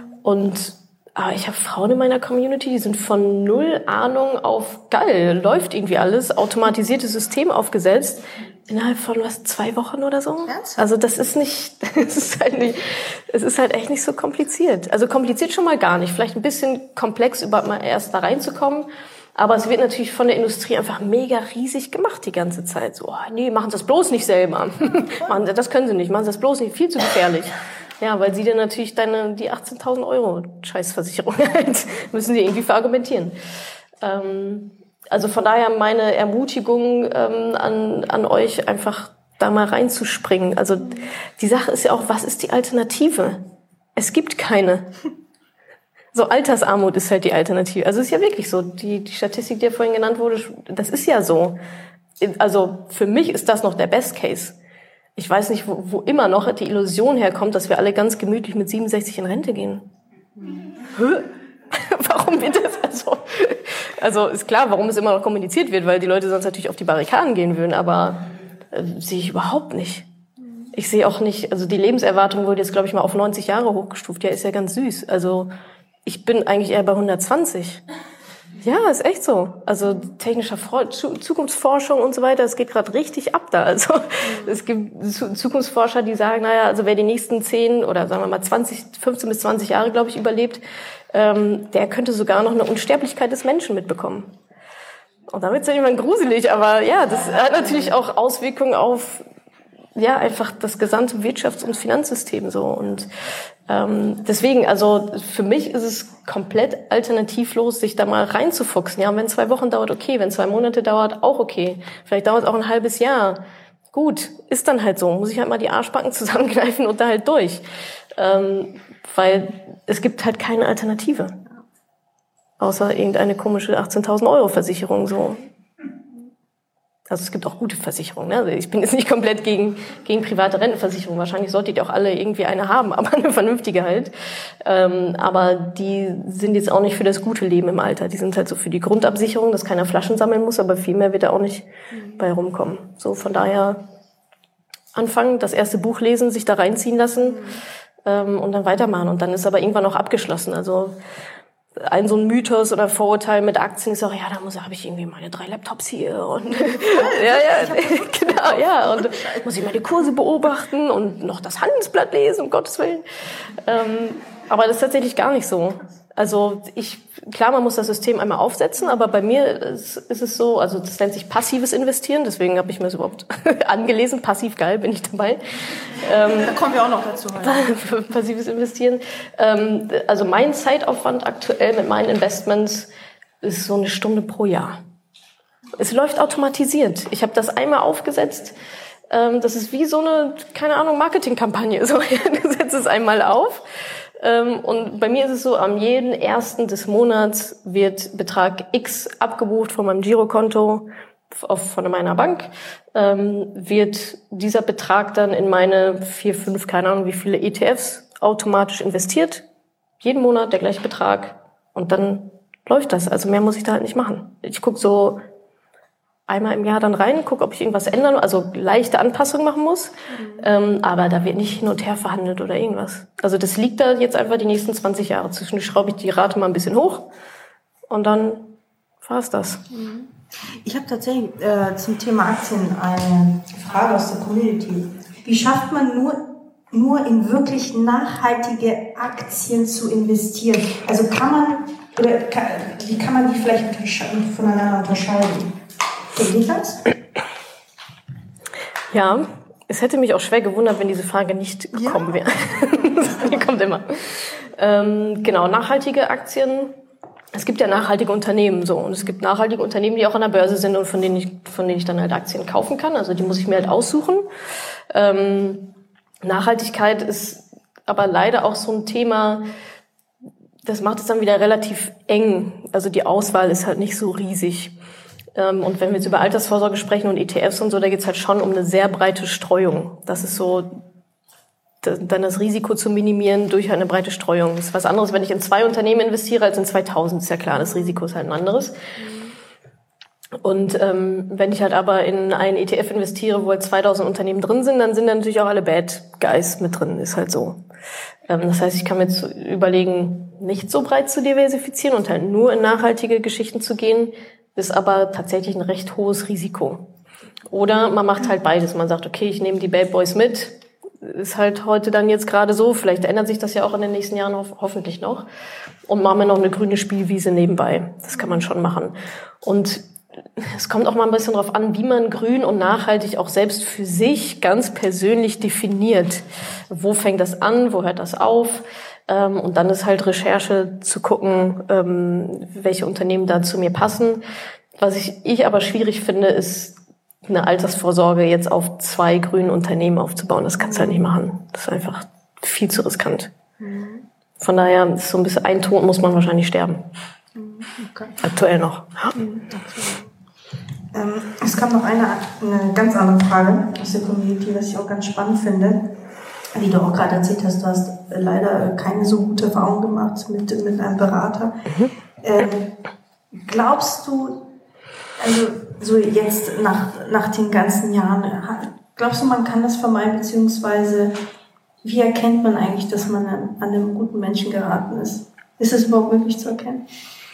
Und aber ich habe Frauen in meiner Community, die sind von null Ahnung auf geil, läuft irgendwie alles, automatisiertes System aufgesetzt, innerhalb von was, zwei Wochen oder so? Also das ist nicht, es ist halt nicht, es ist halt echt nicht so kompliziert. Also kompliziert schon mal gar nicht, vielleicht ein bisschen komplex überhaupt mal erst da reinzukommen, aber es wird natürlich von der Industrie einfach mega riesig gemacht die ganze Zeit. So, oh, nee, machen Sie das bloß nicht selber. Das können Sie nicht, machen Sie das bloß nicht, viel zu gefährlich. Ja, weil sie dir natürlich deine, die achtzehntausend Euro Scheißversicherung halt, müssen die irgendwie verargumentieren. Ähm, also von daher meine Ermutigung ähm, an, an euch, einfach da mal reinzuspringen. Also die Sache ist ja auch, was ist die Alternative? Es gibt keine. So Altersarmut ist halt die Alternative. Also es ist ja wirklich so. Die, die Statistik, die ja vorhin genannt wurde, das ist ja so. Also für mich ist das noch der Best Case. Ich weiß nicht, wo, wo immer noch die Illusion herkommt, dass wir alle ganz gemütlich mit siebenundsechzig in Rente gehen. Hä? Warum wird das also? Also ist klar, warum es immer noch kommuniziert wird, weil die Leute sonst natürlich auf die Barrikaden gehen würden, aber äh, sehe ich überhaupt nicht. Ich sehe auch nicht, also die Lebenserwartung wurde jetzt, glaube ich, mal auf neunzig Jahre hochgestuft. Ja, ist ja ganz süß. Also ich bin eigentlich eher bei hundertzwanzig. Ja, ist echt so. Also technischer Fre- Zukunftsforschung und so weiter, es geht gerade richtig ab da. Also es gibt Zukunftsforscher, die sagen, naja, also wer die nächsten zehn oder sagen wir mal zwanzig, fünfzehn bis zwanzig Jahre, glaube ich, überlebt, ähm, der könnte sogar noch eine Unsterblichkeit des Menschen mitbekommen. Und damit ist ja jemand gruselig, aber ja, das hat natürlich auch Auswirkungen auf ja einfach das gesamte Wirtschafts- und Finanzsystem so. Und ähm, deswegen, also für mich ist es komplett alternativlos, sich da mal reinzufuchsen. Ja, und wenn zwei Wochen dauert, okay, wenn zwei Monate dauert, auch okay. Vielleicht dauert es auch ein halbes Jahr. Gut, ist dann halt so. Muss ich halt mal die Arschbacken zusammengreifen und da halt durch. Ähm, weil es gibt halt keine Alternative. Außer irgendeine komische achtzehntausend Euro Versicherung so. Also es gibt auch gute Versicherungen. Ne? Also ich bin jetzt nicht komplett gegen gegen private Rentenversicherungen. Wahrscheinlich solltet ihr auch alle irgendwie eine haben, aber eine vernünftige halt. Ähm, aber die sind jetzt auch nicht für das gute Leben im Alter. Die sind halt so für die Grundabsicherung, dass keiner Flaschen sammeln muss, aber viel mehr wird da auch nicht mhm. bei rumkommen. So von daher anfangen, das erste Buch lesen, sich da reinziehen lassen mhm. ähm, und dann weitermachen. Und dann ist aber irgendwann auch abgeschlossen. Also ein so ein Mythos oder Vorurteil mit Aktien ist auch, ja, da muss habe ich irgendwie meine drei Laptops hier und ja, ja, genau, ja, und muss ich meine Kurse beobachten und noch das Handelsblatt lesen, um Gottes Willen. Ähm, aber das ist tatsächlich gar nicht so. Also ich, klar, man muss das System einmal aufsetzen, aber bei mir ist, ist es so, also das nennt sich passives Investieren, deswegen habe ich mir das überhaupt angelesen, passiv geil, bin ich dabei. Ähm, da kommen wir auch noch dazu. Halt. Passives Investieren. Ähm, also mein Zeitaufwand aktuell mit meinen Investments ist so eine Stunde pro Jahr. Es läuft automatisiert. Ich habe das einmal aufgesetzt. Ähm, das ist wie so eine, keine Ahnung, Marketingkampagne. So, du setzt es einmal auf. Und bei mir ist es so, am jeden ersten des Monats wird Betrag X abgebucht von meinem Girokonto auf, von meiner Bank, ähm, wird dieser Betrag dann in meine vier, fünf, keine Ahnung wie viele E T Fs automatisch investiert. Jeden Monat der gleiche Betrag und dann läuft das. Also mehr muss ich da halt nicht machen. Ich gucke so einmal im Jahr dann rein, gucke, ob ich irgendwas ändern, also leichte Anpassungen machen muss. Mhm. Ähm, aber da wird nicht hin und her verhandelt oder irgendwas. Also das liegt da jetzt einfach die nächsten zwanzig Jahre. Zwischendurch schraube ich die Rate mal ein bisschen hoch und dann war's das. Ich habe tatsächlich äh, zum Thema Aktien eine Frage aus der Community. Wie schafft man nur, nur in wirklich nachhaltige Aktien zu investieren? Also kann man, oder kann, wie kann man die vielleicht untersche- voneinander unterscheiden? Kennt ihr das? Ja, es hätte mich auch schwer gewundert, wenn diese Frage nicht gekommen ja. wäre. Die kommt immer. Ähm, genau, nachhaltige Aktien. Es gibt ja nachhaltige Unternehmen so und es gibt nachhaltige Unternehmen, die auch an der Börse sind und von denen ich, von denen ich dann halt Aktien kaufen kann. Also die muss ich mir halt aussuchen. Ähm, Nachhaltigkeit ist aber leider auch so ein Thema, das macht es dann wieder relativ eng. Also die Auswahl ist halt nicht so riesig. Ähm, und wenn wir jetzt über Altersvorsorge sprechen und E T Fs und so, da geht's halt schon um eine sehr breite Streuung. Das ist so, dann das Risiko zu minimieren durch eine breite Streuung. Das ist was anderes, wenn ich in zwei Unternehmen investiere, als in zweitausend. Ist ja klar, das Risiko ist halt ein anderes. Und ähm, wenn ich halt aber in einen E T F investiere, wo halt zweitausend Unternehmen drin sind, dann sind da natürlich auch alle Bad Guys mit drin. Ist halt so. Ähm, das heißt, ich kann mir jetzt überlegen, nicht so breit zu diversifizieren und halt nur in nachhaltige Geschichten zu gehen, ist aber tatsächlich ein recht hohes Risiko. Oder man macht halt beides. Man sagt, okay, ich nehme die Bad Boys mit. Ist halt heute dann jetzt gerade so. Vielleicht ändert sich das ja auch in den nächsten Jahren ho- hoffentlich noch. Und machen wir noch eine grüne Spielwiese nebenbei. Das kann man schon machen. Und es kommt auch mal ein bisschen drauf an, wie man grün und nachhaltig auch selbst für sich ganz persönlich definiert. Wo fängt das an? Wo hört das auf? Und dann ist halt Recherche zu gucken, welche Unternehmen da zu mir passen. Was ich, ich aber schwierig finde, ist eine Altersvorsorge jetzt auf zwei grünen Unternehmen aufzubauen. Das kannst du halt nicht machen. Das ist einfach viel zu riskant. Von daher ist so ein bisschen ein Tod muss man wahrscheinlich sterben. Okay. Aktuell noch. Mhm. Ähm, es kam noch eine, eine ganz andere Frage aus der Community, was ich auch ganz spannend finde. Wie du auch gerade erzählt hast, du hast leider keine so gute Erfahrung gemacht mit, mit einem Berater. Mhm. Ähm, glaubst du, also so jetzt nach, nach den ganzen Jahren, glaubst du, man kann das vermeiden, beziehungsweise wie erkennt man eigentlich, dass man an, an einem guten Menschen geraten ist? Ist es überhaupt möglich zu erkennen?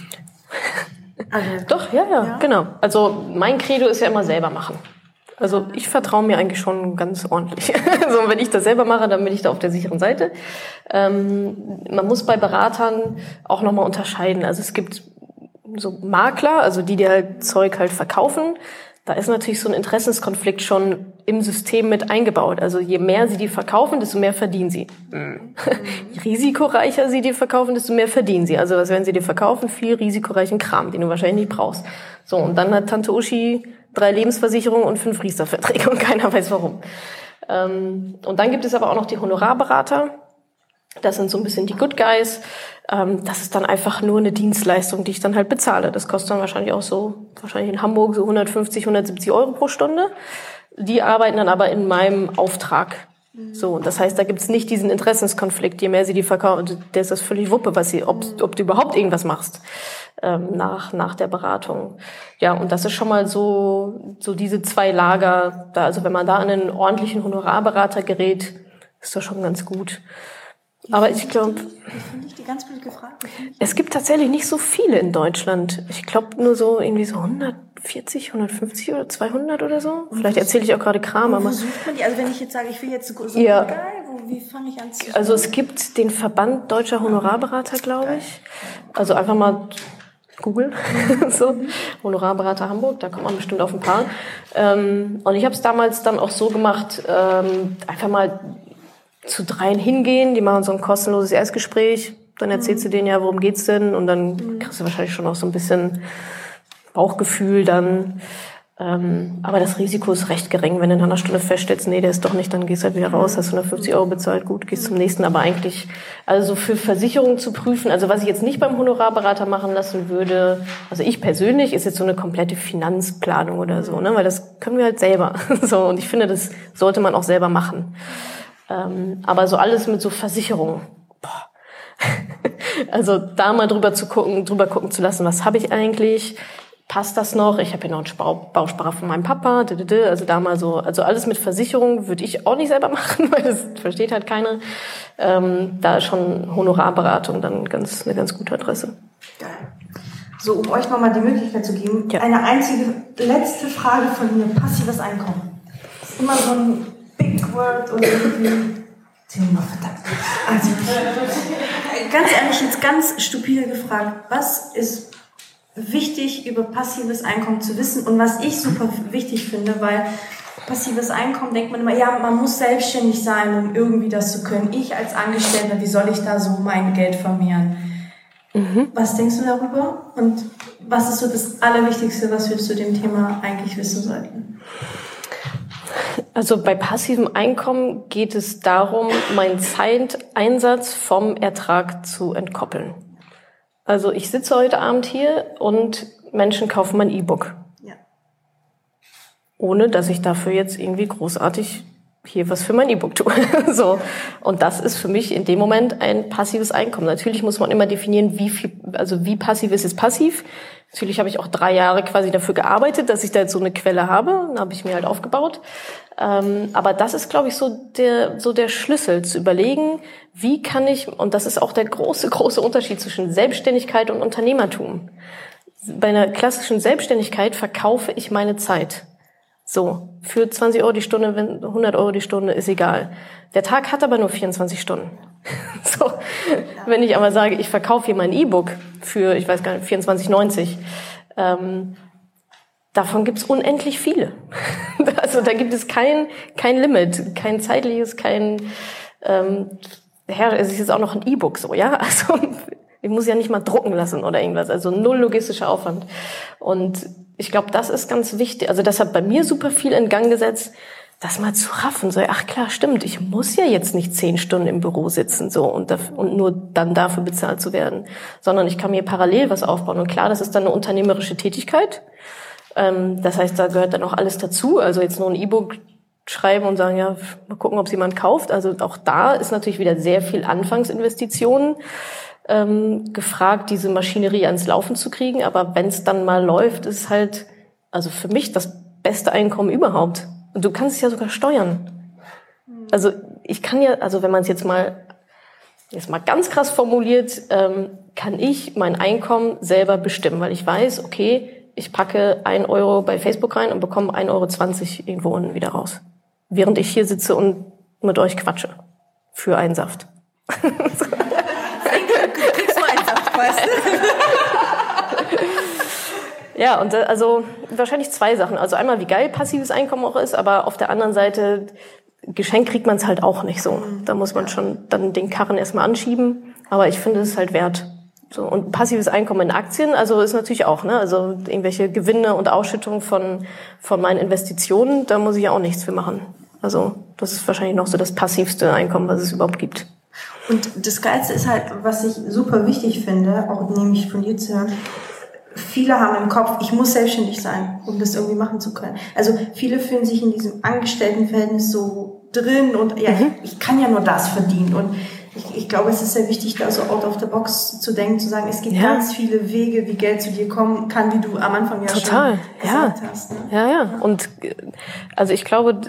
Also, doch, ja, ja, ja, genau. Also mein Credo ist ja immer selber machen. Also ich vertraue mir eigentlich schon ganz ordentlich. Also wenn ich das selber mache, dann bin ich da auf der sicheren Seite. Ähm, man muss bei Beratern auch nochmal unterscheiden. Also es gibt so Makler, also die, die halt Zeug halt verkaufen. Da ist natürlich so ein Interessenskonflikt schon im System mit eingebaut. Also je mehr sie die verkaufen, desto mehr verdienen sie. Mhm. Je risikoreicher sie die verkaufen, desto mehr verdienen sie. Also was werden sie dir verkaufen? Viel risikoreichen Kram, den du wahrscheinlich nicht brauchst. So, und dann hat Tante Uschi drei Lebensversicherungen und fünf Riester-Verträge und keiner weiß warum. Ähm, und dann gibt es aber auch noch die Honorarberater. Das sind so ein bisschen die Good Guys. Ähm, das ist dann einfach nur eine Dienstleistung, die ich dann halt bezahle. Das kostet dann wahrscheinlich auch so, wahrscheinlich in Hamburg so hundertfünfzig, hundertsiebzig Euro pro Stunde. Die arbeiten dann aber in meinem Auftrag. So, und das heißt, da gibt's nicht diesen Interessenskonflikt. Je mehr sie die verkaufen, der ist das völlig Wuppe, was sie, ob, ob du überhaupt irgendwas machst ähm, nach nach der Beratung. Ja, und das ist schon mal so so diese zwei Lager. Da, also wenn man da an einen ordentlichen Honorarberater gerät, ist das schon ganz gut. Aber ich glaube, es gibt tatsächlich nicht so viele in Deutschland. Ich glaube nur so irgendwie so hundertvierzig, hundertfünfzig oder zweihundert oder so. Vielleicht erzähle ich auch gerade Kram. Aber sucht man die? Also wenn ich jetzt sage, ich will jetzt so ein ja. Guy, wo, wie fange ich an zu suchen? Also es gibt den Verband Deutscher Honorarberater, glaube ich. Also einfach mal Google, so Honorarberater Hamburg, da kommt man bestimmt auf ein paar. Ähm, und ich habe es damals dann auch so gemacht, ähm, einfach mal zu dreien hingehen, die machen so ein kostenloses Erstgespräch, dann erzählst mhm. du denen ja, worum geht's denn, und dann mhm. kriegst du wahrscheinlich schon auch so ein bisschen Bauchgefühl dann. Ähm, aber das Risiko ist recht gering, wenn du in einer Stunde feststellst, nee, der ist doch nicht, dann gehst du halt wieder raus, hast hundertfünfzig Euro bezahlt, gut, gehst zum nächsten. Aber eigentlich, also für Versicherungen zu prüfen, also was ich jetzt nicht beim Honorarberater machen lassen würde, also ich persönlich, ist jetzt so eine komplette Finanzplanung oder so, ne, weil das können wir halt selber. So, und ich finde, das sollte man auch selber machen. Ähm, aber so alles mit so Versicherungen, boah. Also da mal drüber zu gucken, drüber gucken zu lassen, was habe ich eigentlich? Passt das noch? Ich habe hier noch einen Bausparer von meinem Papa. Also da mal so, also alles mit Versicherung würde ich auch nicht selber machen, weil das versteht halt keiner. Ähm, da ist schon Honorarberatung dann ganz, eine ganz gute Adresse. Geil. So, um euch nochmal die Möglichkeit zu geben, ja. Eine einzige letzte Frage von mir, passives Einkommen. Das ist immer so ein Big Word oder irgendwie... Verdammt. Also, ganz ehrlich, jetzt ganz stupide gefragt, was ist wichtig über passives Einkommen zu wissen und was ich super wichtig finde, weil passives Einkommen denkt man immer, ja, man muss selbstständig sein, um irgendwie das zu können. Ich als Angestellter, wie soll ich da so mein Geld vermehren? Mhm. Was denkst du darüber? Und was ist so das Allerwichtigste, was wir zu dem Thema eigentlich wissen sollten? Also bei passivem Einkommen geht es darum, meinen Zeiteinsatz vom Ertrag zu entkoppeln. Also ich sitze heute Abend hier und Menschen kaufen mein E-Book. Ja. Ohne, dass ich dafür jetzt irgendwie großartig hier was für mein E-Book tue. So. Und das ist für mich in dem Moment ein passives Einkommen. Natürlich muss man immer definieren, wie viel, also wie passiv ist es passiv. Natürlich habe ich auch drei Jahre quasi dafür gearbeitet, dass ich da jetzt so eine Quelle habe. Dann habe ich mir halt aufgebaut. Ähm, aber das ist, glaube ich, so der, so der Schlüssel, zu überlegen, wie kann ich, und das ist auch der große, große Unterschied zwischen Selbstständigkeit und Unternehmertum. Bei einer klassischen Selbstständigkeit verkaufe ich meine Zeit. So, für zwanzig Euro die Stunde, wenn hundert Euro die Stunde, ist egal. Der Tag hat aber nur vierundzwanzig Stunden. So, wenn ich aber sage, ich verkaufe hier mein E-Book für, ich weiß gar nicht, vierundzwanzig neunzig, ähm, davon gibt's unendlich viele. Also da gibt es kein kein Limit, kein zeitliches, kein, ähm, ja, es ist jetzt auch noch ein E-Book so, ja, also ich muss ja nicht mal drucken lassen oder irgendwas, also null logistischer Aufwand. Und ich glaube, das ist ganz wichtig. Also das hat bei mir super viel in Gang gesetzt, das mal zu raffen. So, ach klar, stimmt, ich muss ja jetzt nicht zehn Stunden im Büro sitzen so und, dafür, und nur dann dafür bezahlt zu werden, sondern ich kann mir parallel was aufbauen. Und klar, das ist dann eine unternehmerische Tätigkeit. Ähm, das heißt, da gehört dann auch alles dazu. Also jetzt nur ein E-Book schreiben und sagen, ja, mal gucken, ob es jemand kauft. Also auch da ist natürlich wieder sehr viel Anfangsinvestitionen ähm, gefragt, diese Maschinerie ans Laufen zu kriegen. Aber wenn es dann mal läuft, ist es halt, also für mich das beste Einkommen überhaupt. Und du kannst es ja sogar steuern. Also ich kann ja, also wenn man es jetzt mal jetzt mal ganz krass formuliert, ähm, kann ich mein Einkommen selber bestimmen, weil ich weiß, okay, ich packe ein Euro bei Facebook rein und bekomme ein Euro zwanzig irgendwo unten wieder raus. Während ich hier sitze und mit euch quatsche. Für einen Saft. So. Kriegst du einen Saft, weißt du? Ja, und also wahrscheinlich zwei Sachen. Also einmal, wie geil passives Einkommen auch ist, aber auf der anderen Seite, geschenkt kriegt man es halt auch nicht so. Da muss man schon dann den Karren erstmal anschieben. Aber ich finde es halt wert. So, und passives Einkommen in Aktien, also ist natürlich auch, ne, also irgendwelche Gewinne und Ausschüttungen von, von meinen Investitionen, da muss ich ja auch nichts für machen. Also, das ist wahrscheinlich noch so das passivste Einkommen, was es überhaupt gibt. Und das Geilste ist halt, was ich super wichtig finde, auch nämlich von dir zu hören, viele haben im Kopf, ich muss selbstständig sein, um das irgendwie machen zu können. Also, viele fühlen sich in diesem Angestelltenverhältnis so drin und, ja, mhm. ich, ich kann ja nur das verdienen und Ich, ich glaube, es ist sehr wichtig, da so out of the box zu denken, zu sagen, es gibt ja. ganz viele Wege, wie Geld zu dir kommen kann, wie du am Anfang ja Total. schon ja. gesagt hast. Ne? Ja, ja. Und also ich glaube,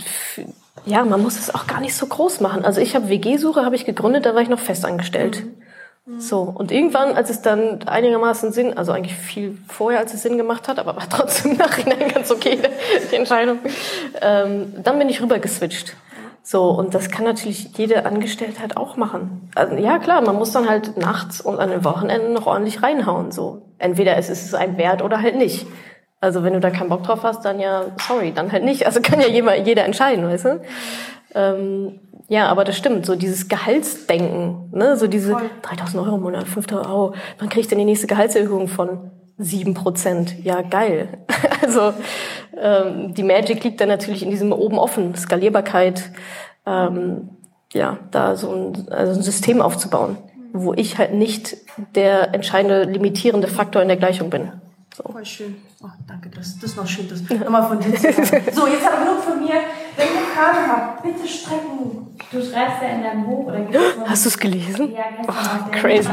ja, man muss es auch gar nicht so groß machen. Also ich habe W G-Suche habe ich gegründet, da war ich noch festangestellt. Mhm. So, und irgendwann, als es dann einigermaßen Sinn, also eigentlich viel vorher, als es Sinn gemacht hat, aber war trotzdem im Nachhinein ganz okay, die Entscheidung, ähm, dann bin ich rüber geswitcht. So, und das kann natürlich jede Angestellte halt auch machen. Also, ja, klar, man muss dann halt nachts und an den Wochenenden noch ordentlich reinhauen, so. Entweder es ist es einem wert oder halt nicht. Also, wenn du da keinen Bock drauf hast, dann ja, sorry, dann halt nicht. Also, kann ja jeder, jeder entscheiden, weißt du? Ähm, ja, aber das stimmt, so dieses Gehaltsdenken, ne, so diese Voll. dreitausend Euro im Monat, fünftausend Euro, wann kriege ich denn die nächste Gehaltserhöhung von sieben Prozent? Ja, geil. Also, ähm, die Magic liegt dann natürlich in diesem oben offen, Skalierbarkeit, ähm, ja, da so ein, also ein System aufzubauen, wo ich halt nicht der entscheidende, limitierende Faktor in der Gleichung bin. So. Voll schön. Oh, danke, das, das ist noch schön, das nochmal von dir zu hören. So, jetzt aber genug von mir. Wenn ihr Fragen habt, bitte strecken. Du schreibst ja in deinem Buch, oder hast du es gelesen? Ja, gestern. Oh, crazy.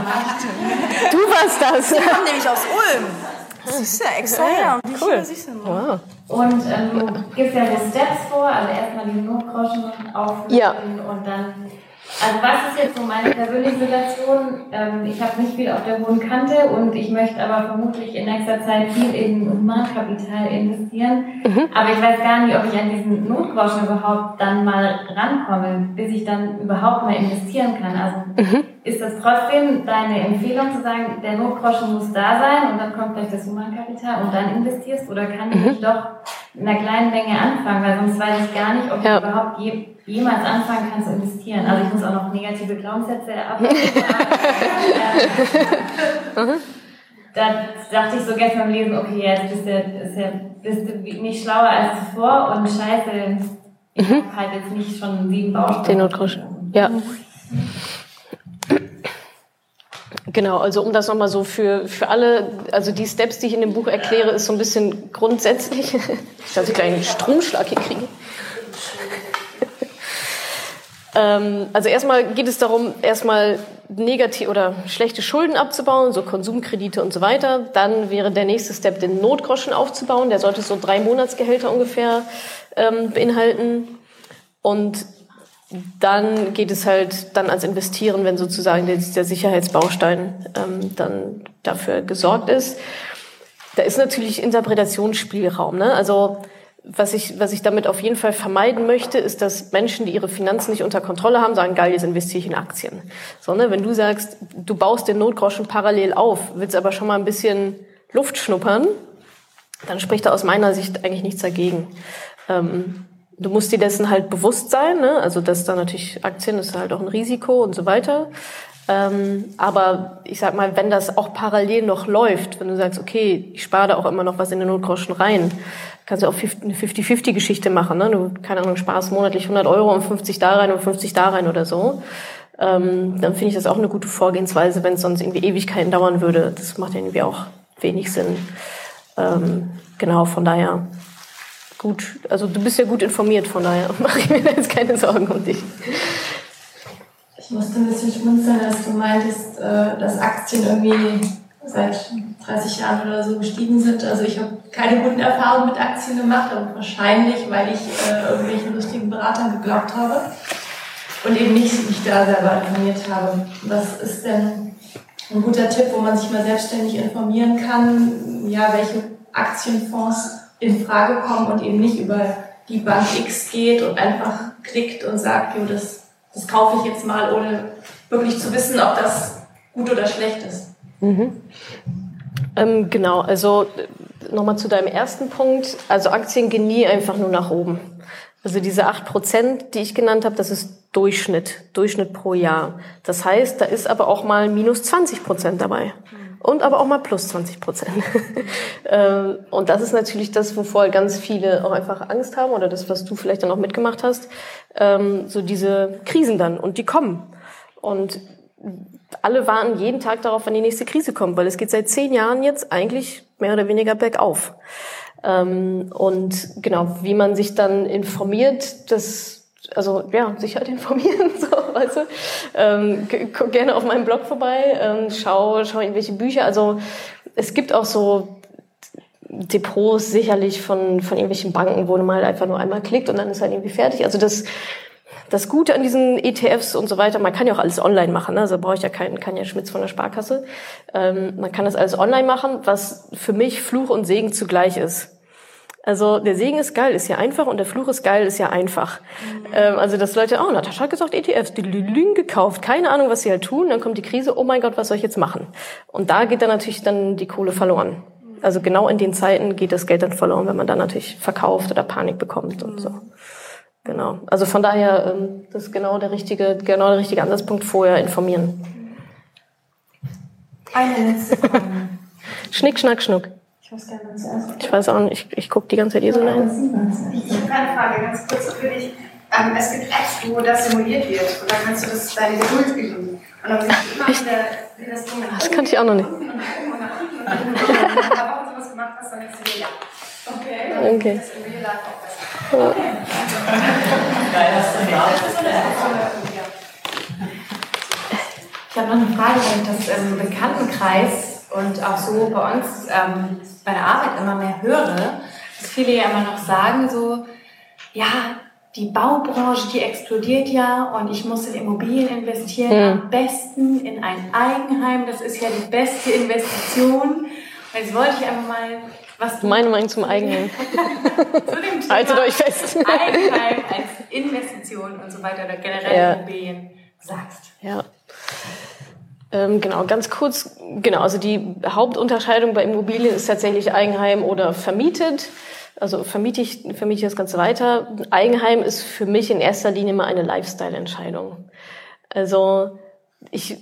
Du warst das. Ich komme nämlich aus Ulm. Das ist ja extra her. Und wie cool. Siehst du noch? Wow. Und ähm, du gibst ja so Steps vor, also erstmal die Notgroschen auflösen ja. und dann Also was ist jetzt so meine persönliche Situation? Ähm, ich habe nicht viel auf der hohen Kante und ich möchte aber vermutlich in nächster Zeit viel in Humankapital investieren. Mhm. Aber ich weiß gar nicht, ob ich an diesen Notgroschen überhaupt dann mal rankomme, bis ich dann überhaupt mal investieren kann. Also mhm. ist das trotzdem deine Empfehlung zu sagen, der Notgroschen muss da sein und dann kommt vielleicht das Humankapital und dann investierst? Oder kann ich mhm. doch in einer kleinen Menge anfangen? Weil sonst weiß ich gar nicht, ob ja. ich überhaupt je jemals anfangen kann zu investieren. Also ich muss auch noch negative Glaubenssätze abbauen. Da dachte ich so gestern beim Lesen, okay, jetzt bist du, bist du, bist du nicht schlauer als zuvor und scheiße, ich mhm. habe halt jetzt nicht schon sieben Bausteine. Den Notgroschen, ja. Genau, also um das nochmal so für, für alle, also die Steps, die ich in dem Buch erkläre, ist so ein bisschen grundsätzlich, dass ich gleich einen Stromschlag hier kriege. Also erstmal geht es darum, erstmal negativ oder schlechte Schulden abzubauen, so Konsumkredite und so weiter. Dann wäre der nächste Step, den Notgroschen aufzubauen. Der sollte so drei Monatsgehälter ungefähr ähm, beinhalten. Und dann geht es halt dann ans Investieren, wenn sozusagen der, der Sicherheitsbaustein ähm, dann dafür gesorgt ist. Da ist natürlich Interpretationsspielraum, ne? Also Was ich, was ich damit auf jeden Fall vermeiden möchte, ist, dass Menschen, die ihre Finanzen nicht unter Kontrolle haben, sagen, geil, jetzt investiere ich in Aktien. Sondern wenn du sagst, du baust den Notgroschen parallel auf, willst aber schon mal ein bisschen Luft schnuppern, dann spricht da aus meiner Sicht eigentlich nichts dagegen. Ähm, du musst dir dessen halt bewusst sein, ne? Also dass da natürlich Aktien ist halt auch ein Risiko und so weiter. Ähm, aber ich sag mal, wenn das auch parallel noch läuft, wenn du sagst, okay, ich spare da auch immer noch was in den Notgroschen rein, kannst du auch eine fifty fifty Geschichte machen, ne? Du, keine Ahnung, sparst monatlich hundert Euro und fünfzig da rein und fünfzig da rein oder so. Ähm, dann finde ich das auch eine gute Vorgehensweise, wenn es sonst irgendwie Ewigkeiten dauern würde. Das macht ja irgendwie auch wenig Sinn. Ähm, genau, von daher gut. Also du bist ja gut informiert, von daher mache ich mir da jetzt keine Sorgen um dich. Ich musste ein bisschen schmunzeln, als du meintest, dass Aktien irgendwie seit dreißig Jahren oder so gestiegen sind. Also ich habe keine guten Erfahrungen mit Aktien gemacht, aber wahrscheinlich, weil ich äh, irgendwelchen lustigen Beratern geglaubt habe und eben nicht mich da selber informiert habe. Was ist denn ein guter Tipp, wo man sich mal selbstständig informieren kann, ja, welche Aktienfonds in Frage kommen und eben nicht über die Bank X geht und einfach klickt und sagt, jo, das Das kaufe ich jetzt mal, ohne wirklich zu wissen, ob das gut oder schlecht ist. Mhm. Ähm, genau, also nochmal zu deinem ersten Punkt. Also Aktien gehen nie einfach nur nach oben. Also diese acht Prozent, die ich genannt habe, das ist Durchschnitt, Durchschnitt pro Jahr. Das heißt, da ist aber auch mal minus zwanzig Prozent dabei. Und aber auch mal plus zwanzig Prozent. Und das ist natürlich das, wovor ganz viele auch einfach Angst haben, oder das, was du vielleicht dann auch mitgemacht hast, so diese Krisen dann. Und die kommen. Und alle warten jeden Tag darauf, wann die nächste Krise kommt, weil es geht seit zehn Jahren jetzt eigentlich mehr oder weniger bergauf. Und genau, wie man sich dann informiert, das also ja, sich halt informieren, so, weißt du. Ähm, guck gerne auf meinem Blog vorbei, ähm, schau, schau irgendwelche Bücher. Also es gibt auch so Depots sicherlich von von irgendwelchen Banken, wo man halt einfach nur einmal klickt und dann ist halt irgendwie fertig. Also das das Gute an diesen E T Fs und so weiter, man kann ja auch alles online machen, ne? Also brauche ich ja keinen kein ja Schmitz von der Sparkasse. Ähm, man kann das alles online machen, was für mich Fluch und Segen zugleich ist. Also der Segen ist geil, ist ja einfach, und der Fluch ist geil, ist ja einfach. Mhm. Ähm, also dass Leute, oh, Natascha hat gesagt, E T Fs, die Lügen gekauft, keine Ahnung, was sie halt tun, dann kommt die Krise, oh mein Gott, was soll ich jetzt machen? Und da geht dann natürlich dann die Kohle verloren. Also genau in den Zeiten geht das Geld dann verloren, wenn man dann natürlich verkauft oder Panik bekommt und so. Genau. Also von daher, ähm, das ist genau der richtige, genau der richtige Ansatzpunkt, vorher informieren. Eine letzte Frage. Schnick, schnack, schnuck. Ich weiß gar nicht, was zuerst. Ich weiß auch nicht, ich, ich gucke die ganze Zeit hier so rein. Ich habe keine Frage, ganz kurz für dich. Ähm, es gibt Apps, wo das simuliert wird, und dann kannst du das deine Geduld üben. Und dann siehst du immer wieder, wie das Ding Das kannte ich auch noch nicht. Und nach oben und nach unten und nach unten. Und wenn du ein paar Wochen sowas gemacht hast, dann denkst du dir, ja. Okay. Okay. Das ist in Real Life auch besser. Okay. Geil, hast du Ich habe noch eine Frage, wenn ich das im Bekanntenkreis und auch so bei uns ähm, bei der Arbeit immer mehr höre, dass viele ja immer noch sagen so, ja, die Baubranche, die explodiert ja und ich muss in Immobilien investieren, mhm. am besten in ein Eigenheim, das ist ja die beste Investition. Und jetzt wollte ich einfach mal, was du... Meine Meinung zum Eigenheim. zu dem Thema haltet euch fest. Eigenheim als Investition und so weiter oder generell ja. Immobilien sagst. Ja. Ähm, genau, ganz kurz, genau, also die Hauptunterscheidung bei Immobilien ist tatsächlich Eigenheim oder vermietet. Also vermiete ich, vermiete ich das Ganze weiter. Eigenheim ist für mich in erster Linie mal eine Lifestyle-Entscheidung. Also ich,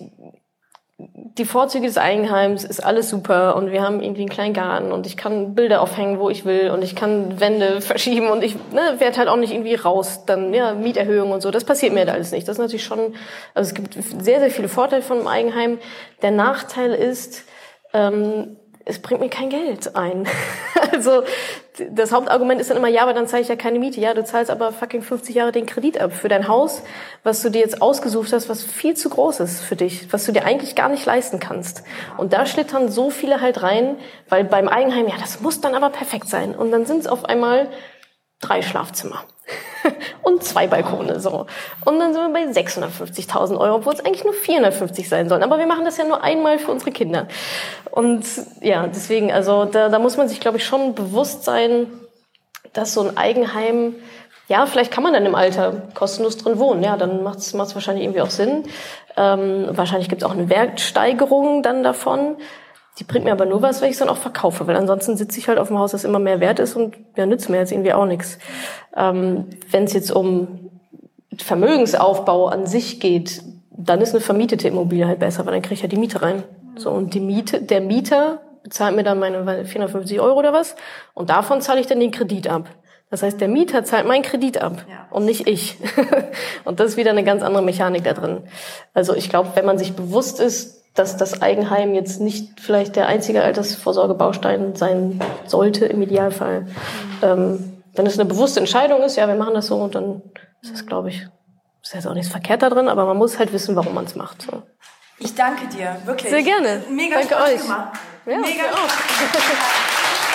die Vorzüge des Eigenheims ist alles super und wir haben irgendwie einen kleinen Garten und ich kann Bilder aufhängen, wo ich will und ich kann Wände verschieben und ich ne, werde halt auch nicht irgendwie raus, dann ja Mieterhöhungen und so. Das passiert mir da alles nicht. Das ist natürlich schon, also es gibt sehr, sehr viele Vorteile von einem Eigenheim. Der Nachteil ist, ähm, es bringt mir kein Geld ein. Also das Hauptargument ist dann immer, ja, aber dann zahle ich ja keine Miete. Ja, du zahlst aber fucking fünfzig Jahre den Kredit ab für dein Haus, was du dir jetzt ausgesucht hast, was viel zu groß ist für dich, was du dir eigentlich gar nicht leisten kannst. Und da schlittern so viele halt rein, weil beim Eigenheim, ja, das muss dann aber perfekt sein. Und dann sind es auf einmal drei Schlafzimmer und zwei Balkone, so. Und dann sind wir bei sechshundertfünfzigtausend Euro, obwohl es eigentlich nur vierhundertfünfzig sein sollen. Aber wir machen das ja nur einmal für unsere Kinder. Und ja, deswegen, also da, da muss man sich, glaube ich, schon bewusst sein, dass so ein Eigenheim, ja, vielleicht kann man dann im Alter kostenlos drin wohnen. Ja, dann macht es wahrscheinlich irgendwie auch Sinn. Ähm, wahrscheinlich gibt es auch eine Wertsteigerung dann davon. Die bringt mir aber nur was, wenn ich es dann auch verkaufe, weil ansonsten sitze ich halt auf dem Haus, das immer mehr wert ist und ja, nützt mir jetzt irgendwie auch nichts. Ähm, wenn es jetzt um Vermögensaufbau an sich geht, dann ist eine vermietete Immobilie halt besser, weil dann kriege ich ja die Miete rein. So, und die Miete, der Mieter bezahlt mir dann meine vierhundertfünfzig Euro oder was und davon zahle ich dann den Kredit ab. Das heißt, der Mieter zahlt meinen Kredit ab ja. und nicht ich. Und das ist wieder eine ganz andere Mechanik da drin. Also ich glaube, wenn man sich bewusst ist, dass das Eigenheim jetzt nicht vielleicht der einzige Altersvorsorgebaustein sein sollte, im Idealfall. Mhm. Ähm, wenn es eine bewusste Entscheidung ist, ja, wir machen das so, und dann ist das, glaube ich, ist jetzt auch nichts verkehrt da drin, aber man muss halt wissen, warum man es macht. So. Ich danke dir, wirklich. Sehr gerne. Mega danke Spaß euch. gemacht. Ja, Mega auch.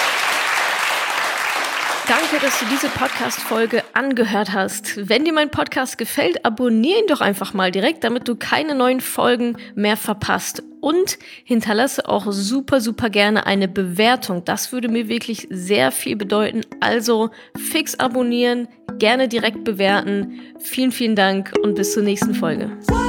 Danke, dass du diese Podcast-Folge angehört hast. Wenn dir mein Podcast gefällt, abonniere ihn doch einfach mal direkt, damit du keine neuen Folgen mehr verpasst. Und hinterlasse auch super, super gerne eine Bewertung. Das würde mir wirklich sehr viel bedeuten. Also fix abonnieren, gerne direkt bewerten. Vielen, vielen Dank und bis zur nächsten Folge.